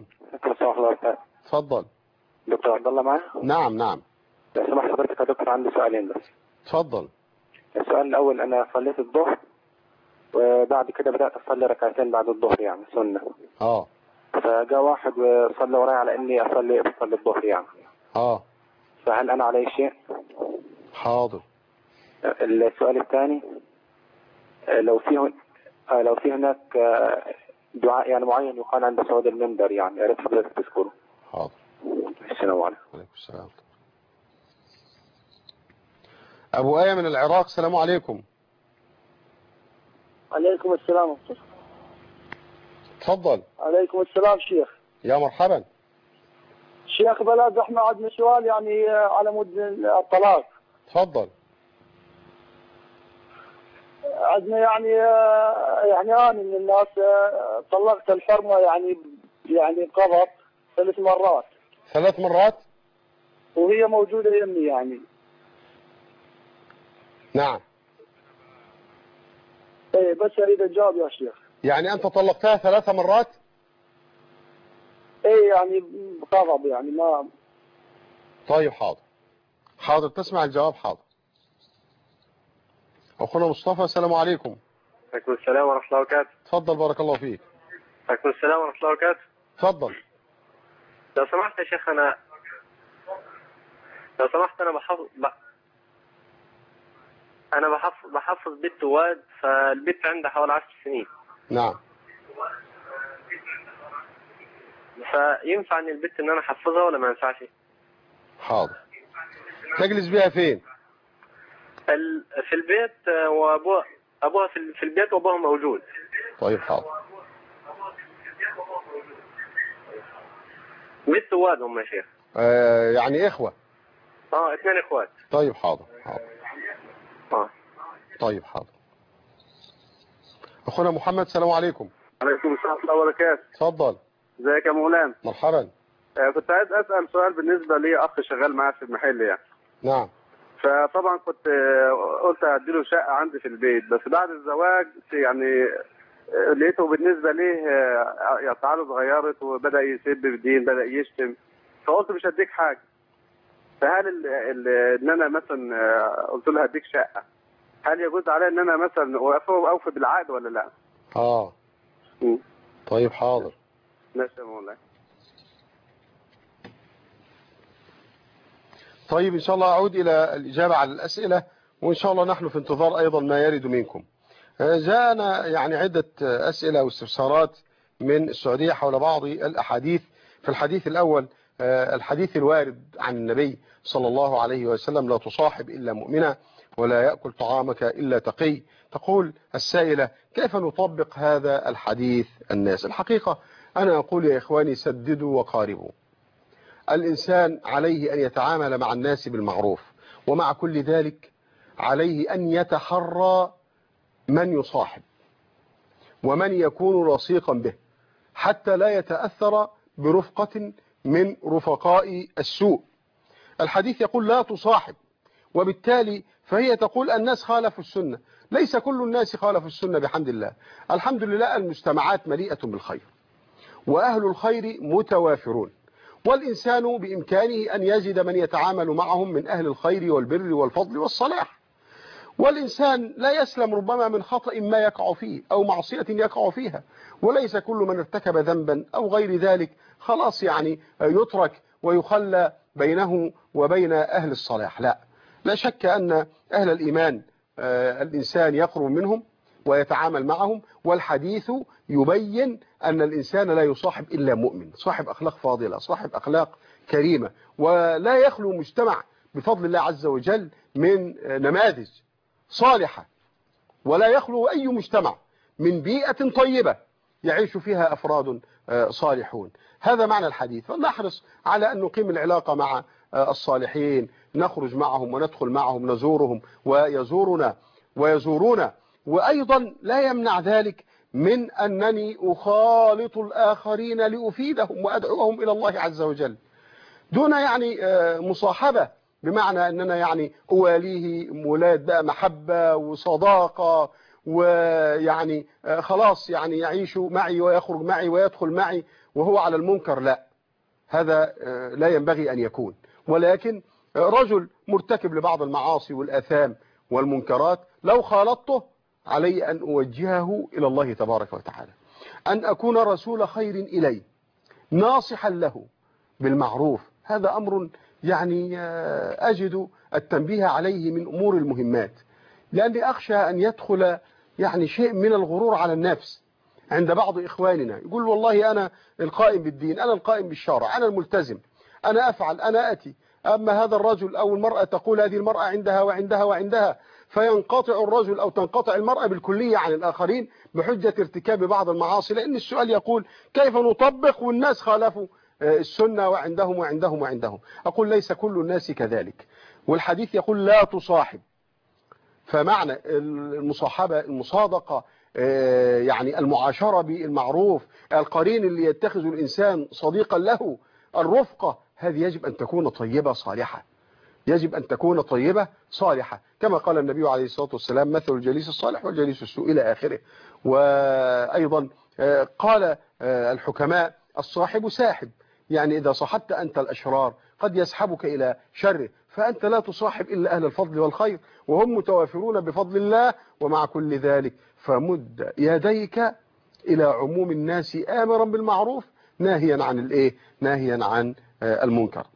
تفضل دكتور عبد الله معنا؟ نعم نعم. لو سمحت حضرتك يا دكتور عندي سؤالين بس. تفضل. السؤال الأول، أنا صليت الظهر وبعد كده بدأت أصلي ركعتين بعد الظهر يعني سنة. اه. فجاء واحد وصلى وراي على إني أصلي أصلي الظهر يعني. اه. فهل أنا علي شيء؟ حاضر. السؤال الثاني، لو في لو في هناك دعاء يعني معين يقال عند صعود المنبر يعني يا ريت حضرتك تذكره. حاضر. السلام عليكم. وعليكم السلام. أبو آية من العراق، السلام عليكم. عليكم السلام. تفضل. عليكم السلام شيخ. يا مرحبا. شيخ بلاد احنا عندنا سؤال يعني على مود الطلاق. تفضل. عندنا يعني يعني انا من الناس طلقت الحرمه يعني يعني قبض ثلاث مرات. ثلاث مرات؟ وهي موجوده يمي يعني. نعم. ايه بس اريد الجواب يا شيخ. يعني انت طلقتها ثلاث مرات؟ ايه يعني قبض يعني ما. طيب حاضر. حاضر تسمع الجواب. حاضر. أخونا مصطفى السلام عليكم. عليكم السلام ورحمة الله وبركاته. تفضل بارك الله فيك. عليكم السلام ورحمة الله وبركاته. تفضل. لو سمحت يا شيخ أنا لو سمحت أنا بحفظ ب... أنا بحفظ بحفظ بنت واد، فالبنت عندها حوالي عشر سنين. نعم. فينفع إن البنت إن أنا أحفظها ولا ما ينفعش؟ حاضر. تجلس بيها فين؟ ال... في البيت، وأبوها أبوها في, في البيت وأبوها موجود. طيب حاضر. بنت واد هم يا شيخ. آه يعني إخوة. اه اثنين اخوات. طيب حاضر حاضر. اه طيب حاضر. اخونا محمد السلام عليكم. عليكم السلام ورحمه الله وبركاته. اتفضل. ازيك يا مولانا؟ مرحبا. آه كنت عايز اسال سؤال بالنسبه لي، اخ شغال معايا في المحل يعني. نعم. فطبعا كنت آه قلت هديله شقه عندي في البيت، بس بعد الزواج يعني آه لقيته بالنسبه ليه آه افعاله اتغيرت وبدا يسب بالدين، بدا يشتم، فقلت مش هديك حاجه. فهل ال ال ان انا مثلا قلت له هديك شقه، هل يجوز علي ان انا مثلا اوفي بالعقد ولا لا؟ اه م. طيب حاضر. ماشي يا مولانا. طيب ان شاء الله اعود الى الاجابه على الاسئله، وان شاء الله نحن في انتظار ايضا ما يرد منكم. جاءنا يعني عده اسئله واستفسارات من السعوديه حول بعض الاحاديث. في الحديث الاول الحديث الوارد عن النبي صلى الله عليه وسلم: لا تصاحب إلا مؤمنا ولا يأكل طعامك إلا تقي. تقول السائلة: كيف نطبق هذا الحديث الناس؟ الحقيقة أنا أقول يا إخواني: سددوا وقاربوا. الإنسان عليه أن يتعامل مع الناس بالمعروف، ومع كل ذلك عليه أن يتحرى من يصاحب ومن يكون لصيقا به، حتى لا يتأثر برفقة من رفقاء السوء. الحديث يقول لا تصاحب، وبالتالي فهي تقول الناس خالفوا السنة. ليس كل الناس خالفوا السنة بحمد الله. الحمد لله المجتمعات مليئة بالخير، وأهل الخير متوافرون، والإنسان بإمكانه أن يجد من يتعامل معهم من أهل الخير والبر والفضل والصلاح. والإنسان لا يسلم ربما من خطأ ما يقع فيه أو معصية يقع فيها، وليس كل من ارتكب ذنبا أو غير ذلك خلاص يعني يترك ويخلى بينه وبين أهل الصلاح. لا لا شك أن أهل الإيمان الإنسان يقرب منهم ويتعامل معهم، والحديث يبين أن الإنسان لا يصاحب إلا مؤمن، صاحب أخلاق فاضلة، صاحب أخلاق كريمة. ولا يخلو مجتمع بفضل الله عز وجل من نماذج صالحة، ولا يخلو أي مجتمع من بيئة طيبة يعيش فيها أفراد صالحون. هذا معنى الحديث. فنحرص على أن نقيم العلاقة مع الصالحين، نخرج معهم وندخل معهم، نزورهم ويزورنا ويزورونا. وأيضا لا يمنع ذلك من أنني أخالط الآخرين لأفيدهم وأدعوهم إلى الله عز وجل، دون يعني مصاحبة بمعنى أننا يعني أواليه مولاد بقى محبة وصداقة، ويعني خلاص يعني يعيش معي ويخرج معي ويدخل معي وهو على المنكر. لا، هذا لا ينبغي أن يكون. ولكن رجل مرتكب لبعض المعاصي والآثام والمنكرات لو خالطته علي أن أوجهه إلى الله تبارك وتعالى، أن أكون رسول خير إليه ناصحا له بالمعروف. هذا أمر يعني أجد التنبيه عليه من أمور المهمات، لأني أخشى أن يدخل يعني شيء من الغرور على النفس عند بعض إخواننا، يقول والله أنا القائم بالدين، أنا القائم بالشرع، أنا الملتزم، أنا أفعل، أنا أتي. أما هذا الرجل أو المرأة تقول هذه المرأة عندها وعندها وعندها، فينقطع الرجل أو تنقطع المرأة بالكلية عن الآخرين بحجة ارتكاب بعض المعاصي. لأن السؤال يقول كيف نطبق والناس خالفوا السنة وعندهم وعندهم وعندهم. أقول ليس كل الناس كذلك، والحديث يقول لا تصاحب. فمعنى المصاحبة المصادقة يعني المعاشرة بالمعروف، القرين اللي يتخذ الإنسان صديقا له، الرفقة، هذه يجب أن تكون طيبة صالحة، يجب أن تكون طيبة صالحة، كما قال النبي عليه الصلاة والسلام مثل الجليس الصالح والجليس السوء إلى آخره. وأيضا قال الحكماء الصاحب ساحب، يعني إذا صحبت أنت الأشرار قد يسحبك إلى شره، فأنت لا تصاحب إلا أهل الفضل والخير، وهم متوافرون بفضل الله. ومع كل ذلك فمد يديك إلى عموم الناس آمرا بالمعروف ناهيا عن الإيه؟ ناهيا عن المنكر.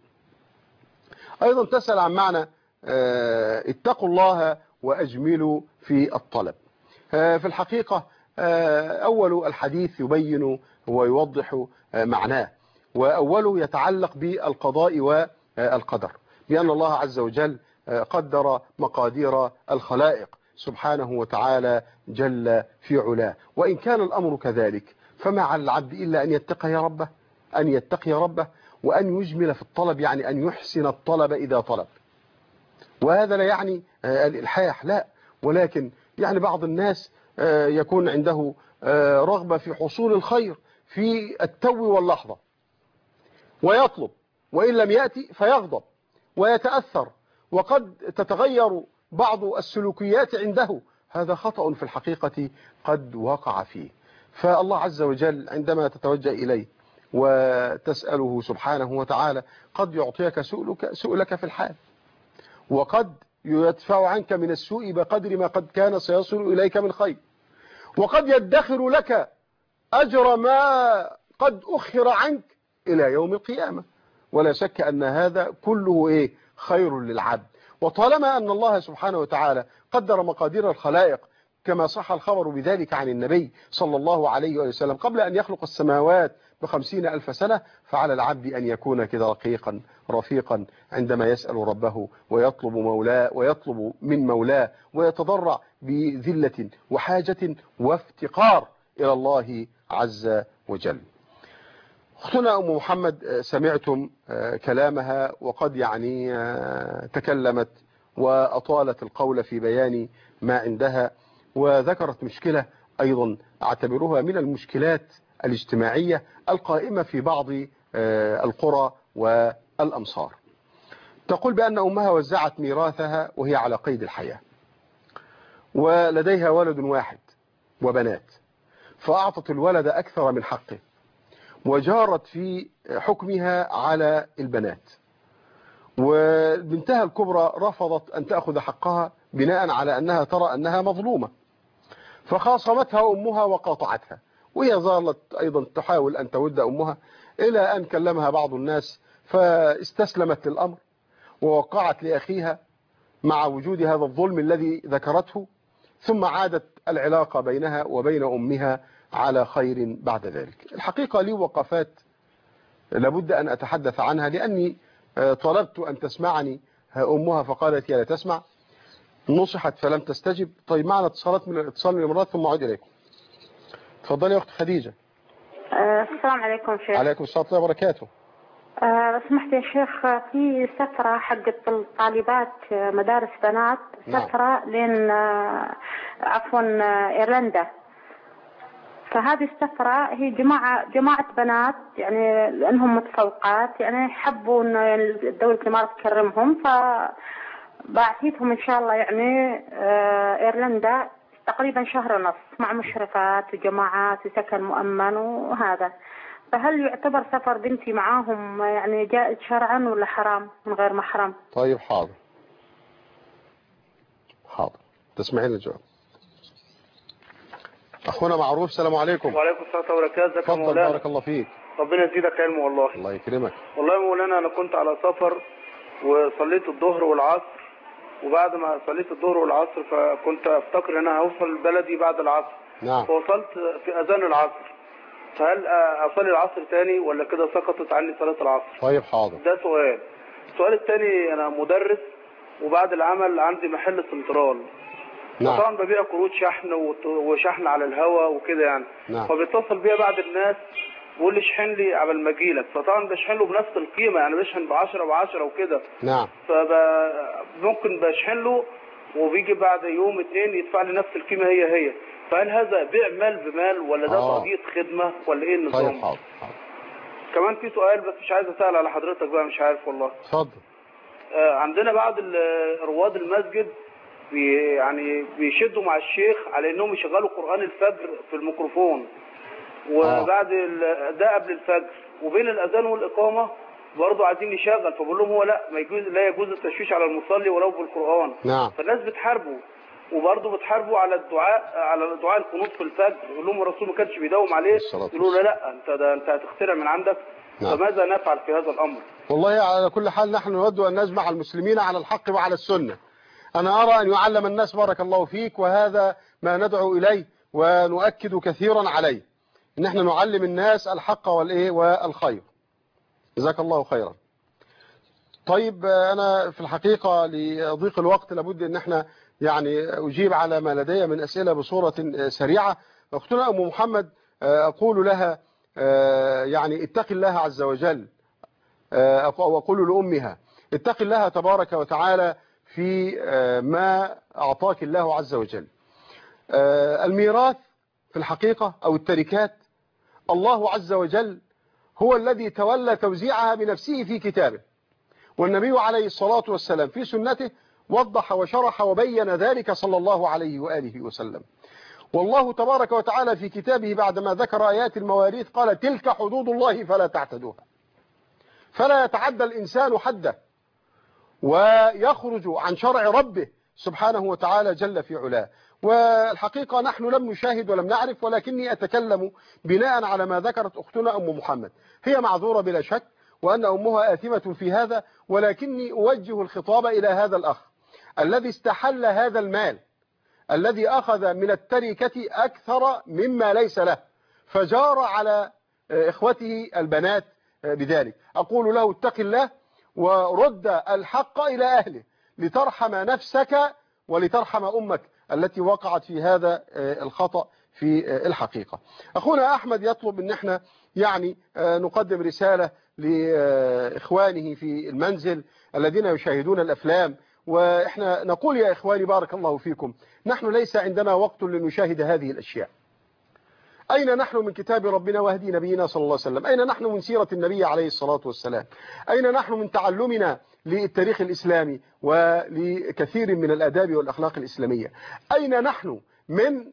أيضا تسأل عن معنى اتقوا الله وأجملوا في الطلب. في الحقيقة أول الحديث يبين ويوضح معناه، وأوله يتعلق بالقضاء والقدر، بأن الله عز وجل قدر مقادير الخلائق سبحانه وتعالى جل في علاه. وإن كان الأمر كذلك فما على العبد إلا أن يتقي ربه، أن يتقي ربه وأن يجمل في الطلب، يعني أن يحسن الطلب إذا طلب. وهذا لا يعني الإلحاح، لا، ولكن يعني بعض الناس يكون عنده رغبة في حصول الخير في التو واللحظة ويطلب، وإن لم يأتي فيغضب ويتأثر، وقد تتغير بعض السلوكيات عنده. هذا خطأ في الحقيقة قد وقع فيه. فالله عز وجل عندما تتوجه إليه وتسأله سبحانه وتعالى قد يعطيك سؤلك, سؤلك في الحال، وقد يدفع عنك من السوء بقدر ما قد كان سيصل إليك من خير، وقد يدخر لك أجر ما قد أخر عنك إلى يوم القيامة. ولا شك أن هذا كله إيه؟ خير للعبد. وطالما أن الله سبحانه وتعالى قدر مقادير الخلائق كما صح الخبر بذلك عن النبي صلى الله عليه وسلم قبل أن يخلق السماوات بخمسين ألف سنة، فعلى العبد أن يكون كذا رقيقا رفيقا عندما يسأل ربه ويطلب مولاه ويطلب من مولاه ويتضرع بذلة وحاجة وافتقار إلى الله عز وجل. أختنا أم محمد سمعتم كلامها، وقد يعني تكلمت وأطالت القول في بيان ما عندها، وذكرت مشكلة أيضا أعتبرها من المشكلات الاجتماعية القائمة في بعض القرى والأمصار. تقول بأن أمها وزعت ميراثها وهي على قيد الحياة، ولديها ولد واحد وبنات، فأعطت الولد أكثر من حقه، وجارت في حكمها على البنات، وبنتها الكبرى رفضت أن تأخذ حقها بناء على أنها ترى أنها مظلومة، فخاصمتها أمها وقاطعتها، وهي ظلت أيضا تحاول أن تود أمها، إلى أن كلمها بعض الناس فاستسلمت للأمر ووقعت لأخيها مع وجود هذا الظلم الذي ذكرته، ثم عادت العلاقة بينها وبين أمها على خير بعد ذلك. الحقيقة لي وقفات لابد أن أتحدث عنها، لأني طلبت أن تسمعني أمها فقالت يا لا تسمع، نصحت فلم تستجب. طيب معنا اتصالات من الاتصال من المرات ثم أعود إليكم. تفضلي يا أخت خديجة. أه السلام عليكم شيخ. عليكم السلام ورحمة الله وبركاته. أه لو سمحت يا شيخ، في سترة حقت الطالبات مدارس بنات، سترة لين عفوا إيرلندا، فهذه السفرة هي جماعة جماعة بنات يعني لأنهم متفوقات، يعني حبوا أن الدولة الإمارات تكرمهم، فبعثيتهم إن شاء الله يعني إيرلندا تقريبا شهر ونص مع مشرفات وجماعات وسكن مؤمن وهذا. فهل يعتبر سفر بنتي معاهم يعني جائز شرعا ولا حرام من غير محرم؟ طيب حاضر حاضر تسمعين الجواب. أخونا معروف، السلام عليكم. وعليكم السلام وبركاته. تفضل بارك الله فيك. ربنا يزيدك علم والله. الله يكرمك. والله يا مولانا أنا كنت على سفر وصليت الظهر والعصر، وبعد ما صليت الظهر والعصر فكنت أفتكر أن أنا هوصل بلدي بعد العصر. نعم. فوصلت في أذان العصر، فهل أصلي العصر تاني ولا كده سقطت عني صلاة العصر؟ طيب حاضر. ده سؤال. السؤال الثاني، أنا مدرس وبعد العمل عندي محل سنترال. نعم. طبعا ببيع كروت شحن وشحن على الهواء وكده يعني. نعم. فبيتصل بيا بعض الناس بيقول لي اشحن لي قبل ما اجي لك، فطبعا بشحن له بنفس القيمه، يعني بشحن ب عشرة ب عشرة وكده. نعم. فممكن بشحن له وبيجي بعد يوم اثنين يدفع لي نفس القيمه هي هي. فهل هذا بيع مال بمال ولا ده آه. تقضيه خدمه ولا ايه النظام؟ طيب حاضر. كمان في سؤال بس مش عايز اسال على حضرتك بقى، مش عارف والله. اتفضل. آه عندنا بعض رواد المسجد بي يعني بيشدوا مع الشيخ على انهم يشغلوا قرآن الفجر في الميكروفون، وبعد ده قبل الفجر، وبين الاذان والاقامه برضه عايزين نشغل، فبقول لهم هو لا ما يجوز، لا يجوز التشويش على المصلي ولو بالقرآن. نعم. فالناس بتحاربوا، وبرضه بتحاربوا على الدعاء، على دعاء القنوت في الفجر، يقول لهم الرسول ما كانش بيداوم عليه، يقولوا له لا انت ده انت هتخترع من عندك. نعم. فماذا نفعل في هذا الامر؟ والله على كل حال نحن نود ان نجمع المسلمين على الحق وعلى السنه. انا ارى ان يعلم الناس بارك الله فيك، وهذا ما ندعو اليه ونؤكد كثيرا عليه، ان احنا نعلم الناس الحق والايه والخير. جزاك الله خيرا. طيب انا في الحقيقه لضيق الوقت لابد ان احنا يعني اجيب على ما لدي من اسئله بصوره سريعه. اختنا ام محمد اقول لها يعني اتق الله عز وجل، واقول لامها اتق الله تبارك وتعالى في ما اعطاك الله عز وجل. الميراث في الحقيقه او التركات الله عز وجل هو الذي تولى توزيعها بنفسه في كتابه، والنبي عليه الصلاة والسلام في سنته وضح وشرح وبين ذلك صلى الله عليه وآله وسلم. والله تبارك وتعالى في كتابه بعدما ذكر آيات المواريث قال تلك حدود الله فلا تعتدوها. فلا يتعدى الإنسان حده ويخرج عن شرع ربه سبحانه وتعالى جل في علاه. والحقيقة نحن لم نشاهد ولم نعرف، ولكني أتكلم بناء على ما ذكرت أختنا أم محمد. هي معذورة بلا شك، وأن أمها آثمة في هذا، ولكني أوجه الخطاب إلى هذا الأخ الذي استحل هذا المال، الذي أخذ من التركة أكثر مما ليس له، فجار على إخوته البنات بذلك. أقول له اتق الله ورد الحق إلى أهله لترحم نفسك ولترحم أمك التي وقعت في هذا الخطأ في الحقيقة. أخونا أحمد يطلب أن احنا يعني نقدم رسالة لإخوانه في المنزل الذين يشاهدون الأفلام، وإحنا نقول يا إخواني بارك الله فيكم، نحن ليس عندنا وقت لنشاهد هذه الأشياء. أين نحن من كتاب ربنا وهدي نبينا صلى الله عليه وسلم؟ أين نحن من سيرة النبي عليه الصلاة والسلام؟ أين نحن من تعلمنا للتاريخ الإسلامي ولكثير من الآداب والأخلاق الإسلامية؟ أين نحن من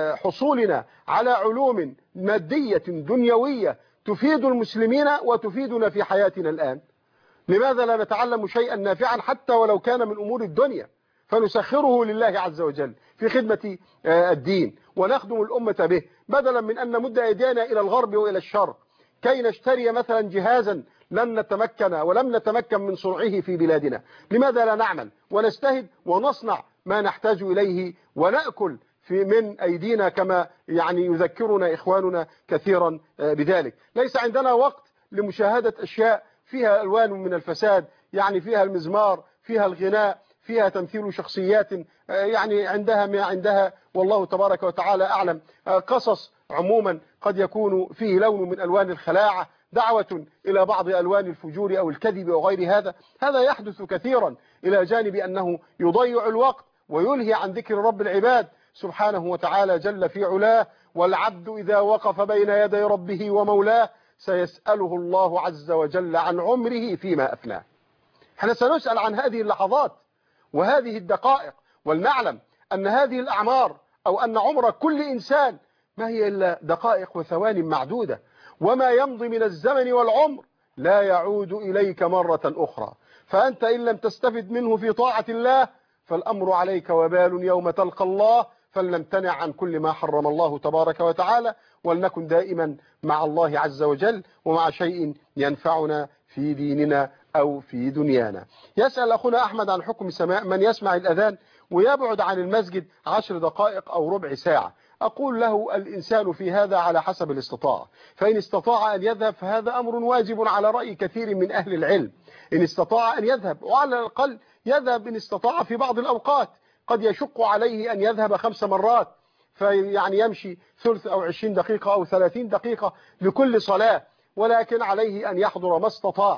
حصولنا على علوم مادية دنيوية تفيد المسلمين وتفيدنا في حياتنا الآن؟ لماذا لا نتعلم شيئا نافعا حتى ولو كان من أمور الدنيا، فنسخره لله عز وجل في خدمة الدين ونخدم الأمة به، بدلا من أن نمد أيدينا إلى الغرب وإلى الشرق كي نشتري مثلا جهازا لن نتمكن ولم نتمكن من صنعه في بلادنا. لماذا لا نعمل ونجتهد ونصنع ما نحتاج إليه ونأكل في من أيدينا كما يعني يذكرنا إخواننا كثيرا بذلك؟ ليس عندنا وقت لمشاهدة أشياء فيها ألوان من الفساد، يعني فيها المزمار، فيها الغناء، فيها تمثيل شخصيات يعني عندها ما عندها، والله تبارك وتعالى أعلم. قصص عموما قد يكون فيه لون من ألوان الخلاعة، دعوة إلى بعض ألوان الفجور أو الكذب وغير هذا. هذا يحدث كثيرا إلى جانب أنه يضيع الوقت ويلهي عن ذكر رب العباد سبحانه وتعالى جل في علاه. والعبد إذا وقف بين يدي ربه ومولاه سيسأله الله عز وجل عن عمره فيما أفناه. احنا سنسأل عن هذه اللحظات وهذه الدقائق، ولنعلم أن هذه الأعمار أو أن عمر كل إنسان ما هي إلا دقائق وثوان معدودة، وما يمضي من الزمن والعمر لا يعود إليك مرة أخرى. فأنت إن لم تستفد منه في طاعة الله فالأمر عليك وبال يوم تلقى الله. فلنمتنع عن كل ما حرم الله تبارك وتعالى، ولنكن دائما مع الله عز وجل ومع شيء ينفعنا في ديننا أو في دنيانا. يسأل أخونا أحمد عن حكم سماع من يسمع الأذان ويبعد عن المسجد عشر دقائق أو ربع ساعة. أقول له الإنسان في هذا على حسب الاستطاعة، فإن استطاع أن يذهب فهذا أمر واجب على رأي كثير من أهل العلم. إن استطاع أن يذهب، وعلى الأقل يذهب إن استطاع في بعض الأوقات. قد يشق عليه أن يذهب خمس مرات، فيعني يمشي ثلث أو عشرين دقيقة أو ثلاثين دقيقة لكل صلاة، ولكن عليه أن يحضر ما استطاع.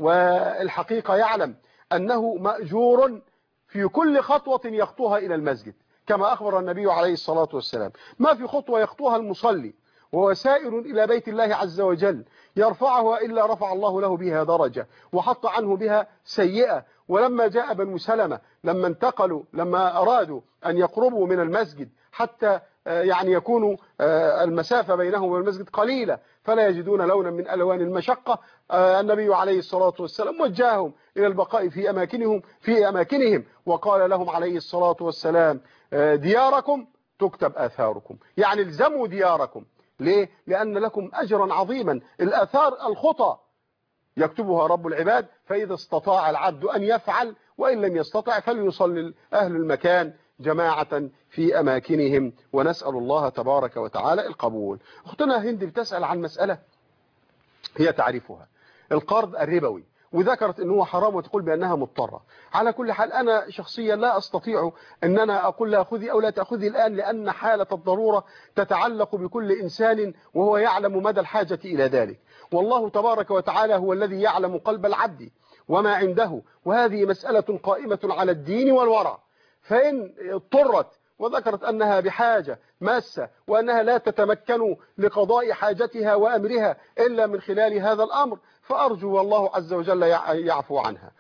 والحقيقة يعلم أنه مأجور في كل خطوة يخطوها إلى المسجد، كما أخبر النبي عليه الصلاة والسلام. ما في خطوة يخطوها المصلي وهو سائر إلى بيت الله عز وجل يرفعها إلا رفع الله له بها درجة وحط عنه بها سيئة. ولما جاء بنو سلمة لما انتقلوا، لما أرادوا أن يقربوا من المسجد حتى يعني يكون المسافة بينهم وبين المسجد قليلة فلا يجدون لونا من ألوان المشقة. النبي عليه الصلاة والسلام وجههم إلى البقاء في أماكنهم في أماكنهم وقال لهم عليه الصلاة والسلام دياركم تكتب آثاركم، يعني الزموا دياركم. ليه؟ لأن لكم أجرا عظيما. الآثار الخطى يكتبها رب العباد، فإذا استطاع العبد أن يفعل وإن لم يستطع فليصلي أهل المكان جماعة في أماكنهم، ونسأل الله تبارك وتعالى القبول. أختنا هند بتسأل عن مسألة هي تعرفها، القرض الربوي، وذكرت أنه حرام وتقول بأنها مضطرة. على كل حال أنا شخصيا لا أستطيع أن أنا أقول لها خذي أو لا تأخذي الآن، لأن حالة الضرورة تتعلق بكل إنسان وهو يعلم مدى الحاجة إلى ذلك، والله تبارك وتعالى هو الذي يعلم قلب العبد وما عنده، وهذه مسألة قائمة على الدين والورع. فإن اضطرت وذكرت أنها بحاجة ماسة وأنها لا تتمكن لقضاء حاجتها وأمرها إلا من خلال هذا الأمر، فأرجو والله عز وجل يعفو عنها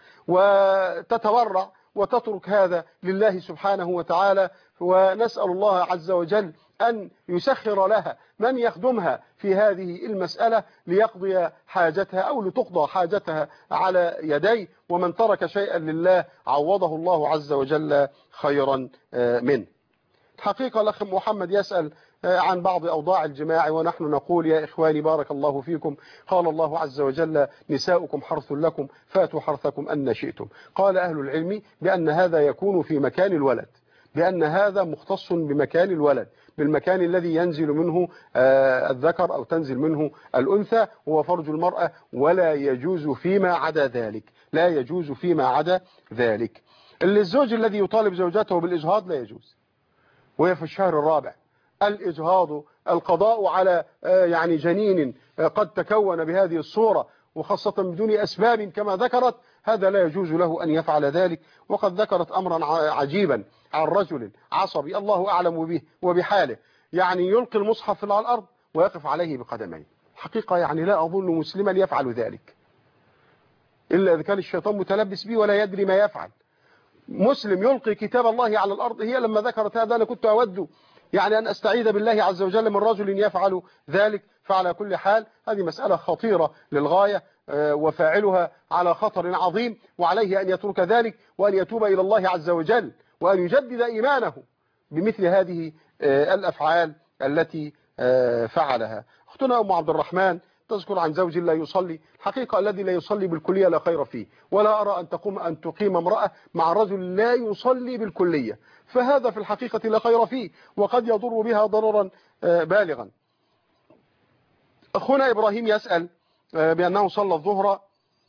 وتتورع وتترك هذا لله سبحانه وتعالى. ونسأل الله عز وجل أن يسخر لها من يخدمها في هذه المسألة ليقضي حاجتها أو لتقضى حاجتها على يديه، ومن ترك شيئا لله عوضه الله عز وجل خيرا منه. الحقيقة الأخ محمد يسأل عن بعض أوضاع الجماع، ونحن نقول يا إخواني بارك الله فيكم، قال الله عز وجل نساؤكم حرث لكم فاتوا حرثكم أن شئتم. قال أهل العلم بأن هذا يكون في مكان الولد، بأن هذا مختص بمكان الولد، بالمكان الذي ينزل منه الذكر أو تنزل منه الأنثى، هو فرج المرأة، ولا يجوز فيما عدا ذلك، لا يجوز فيما عدا ذلك. الزوج الذي يطالب زوجته بالإجهاض لا يجوز، وهي في الشهر الرابع. الإجهاض القضاء على يعني جنين قد تكون بهذه الصورة وخاصة بدون أسباب كما ذكرت، هذا لا يجوز له أن يفعل ذلك. وقد ذكرت أمرا عجيبا عن رجل عصبي الله أعلم به وبحاله، يعني يلقي المصحف على الأرض ويقف عليه بقدميه. حقيقة يعني لا أظن مسلما يفعل ذلك إلا إذا كان الشيطان متلبس به ولا يدري ما يفعل. مسلم يلقي كتاب الله على الأرض؟ هي لما ذكرت هذا أنا كنت أود يعني أن أستعيذ بالله عز وجل من رجل يفعل ذلك. فعلى كل حال هذه مسألة خطيرة للغاية، وفاعلها على خطر عظيم، وعليه أن يترك ذلك وأن يتوب إلى الله عز وجل وأن يجدد إيمانه بمثل هذه الأفعال التي فعلها. أختنا أم عبد الرحمن تذكر عن زوج لا يصلي. الحقيقة الذي لا يصلي بالكلية لا خير فيه، ولا أرى أن تقوم أن تقيم امرأة مع رجل لا يصلي بالكلية، فهذا في الحقيقة لا خير فيه، وقد يضر بها ضررا بالغا. أخونا إبراهيم يسأل بأنه صلى الظهر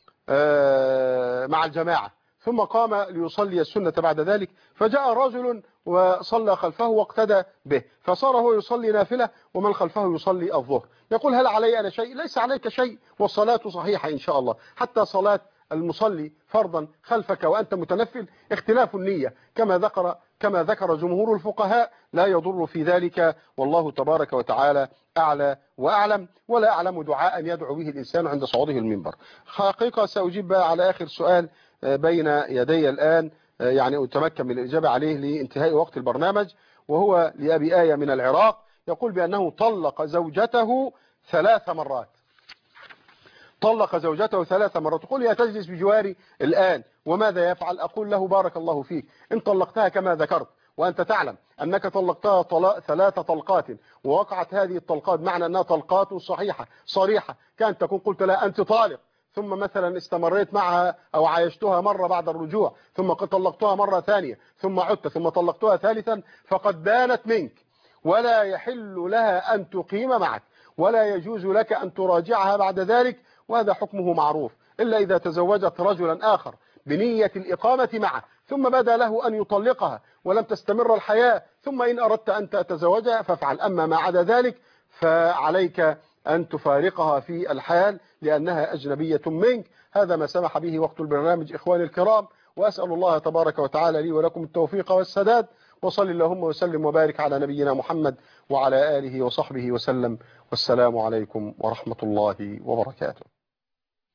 مع الجماعة ثم قام ليصلي السنة بعد ذلك، فجاء رجل وصلى خلفه واقتدى به، فصار هو يصلي نافلة ومن خلفه يصلي الظهر. يقول هل علي أنا شيء؟ ليس عليك شيء، والصلاة صحيحة إن شاء الله. حتى صلاة المصلي فرضا خلفك وأنت متنفل اختلاف النية كما ذكر كما ذكر جمهور الفقهاء، لا يضر في ذلك، والله تبارك وتعالى أعلى وأعلم. ولا أعلم دعاء يدعو به الإنسان عند صعوده المنبر. حقيقة سأجيب بقى على آخر سؤال بين يدي الآن، يعني أتمكن من الإجابة عليه لانتهاء وقت البرنامج، وهو لأبي آية من العراق، يقول بأنه طلق زوجته ثلاث مرات. طلق زوجته ثلاث مرات. تقول يا تجلس بجواري الآن وماذا يفعل؟ أقول له بارك الله فيك، إن طلقتها كما ذكرت وأنت تعلم أنك طلقتها طلاق ثلاث طلقات ووقعت هذه الطلقات معنى أنها طلقات صحيحة صريحة، كانت تكون قلت لها أنت طالق، ثم مثلا استمريت معها أو عايشتها مرة بعد الرجوع، ثم قد طلقتها مرة ثانية، ثم عدت، ثم طلقتها ثالثا، فقد بانت منك ولا يحل لها أن تقيم معك، ولا يجوز لك أن تراجعها بعد ذلك، وهذا حكمه معروف، إلا إذا تزوجت رجلا آخر بنية الإقامة معه ثم بدا له أن يطلقها ولم تستمر الحياة، ثم إن أردت أن تتزوجها فافعل، أما ما عدا ذلك فعليك أن تفارقها في الحال لأنها أجنبية منك. هذا ما سمح به وقت البرنامج إخواني الكرام، وأسأل الله تبارك وتعالى لي ولكم التوفيق والسداد، وصل اللهم وسلم وبارك على نبينا محمد وعلى آله وصحبه وسلم، والسلام عليكم ورحمة الله وبركاته.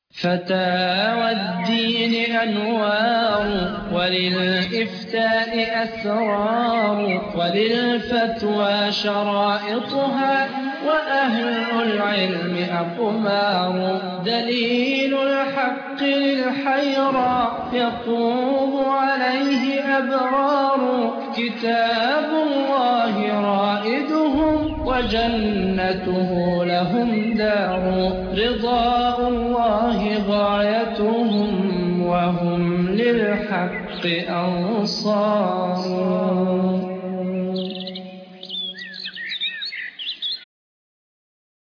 فتاوى الدين أنوار وللإفتاء أسرار وللفتوى شرائطها وأهل العلم أقمار دليل الحق للحيرى يطوب عليه أبرار كتاب الله رائدهم وجنته لهم دار رضاء الله غايتهم وهم للحق أنصار.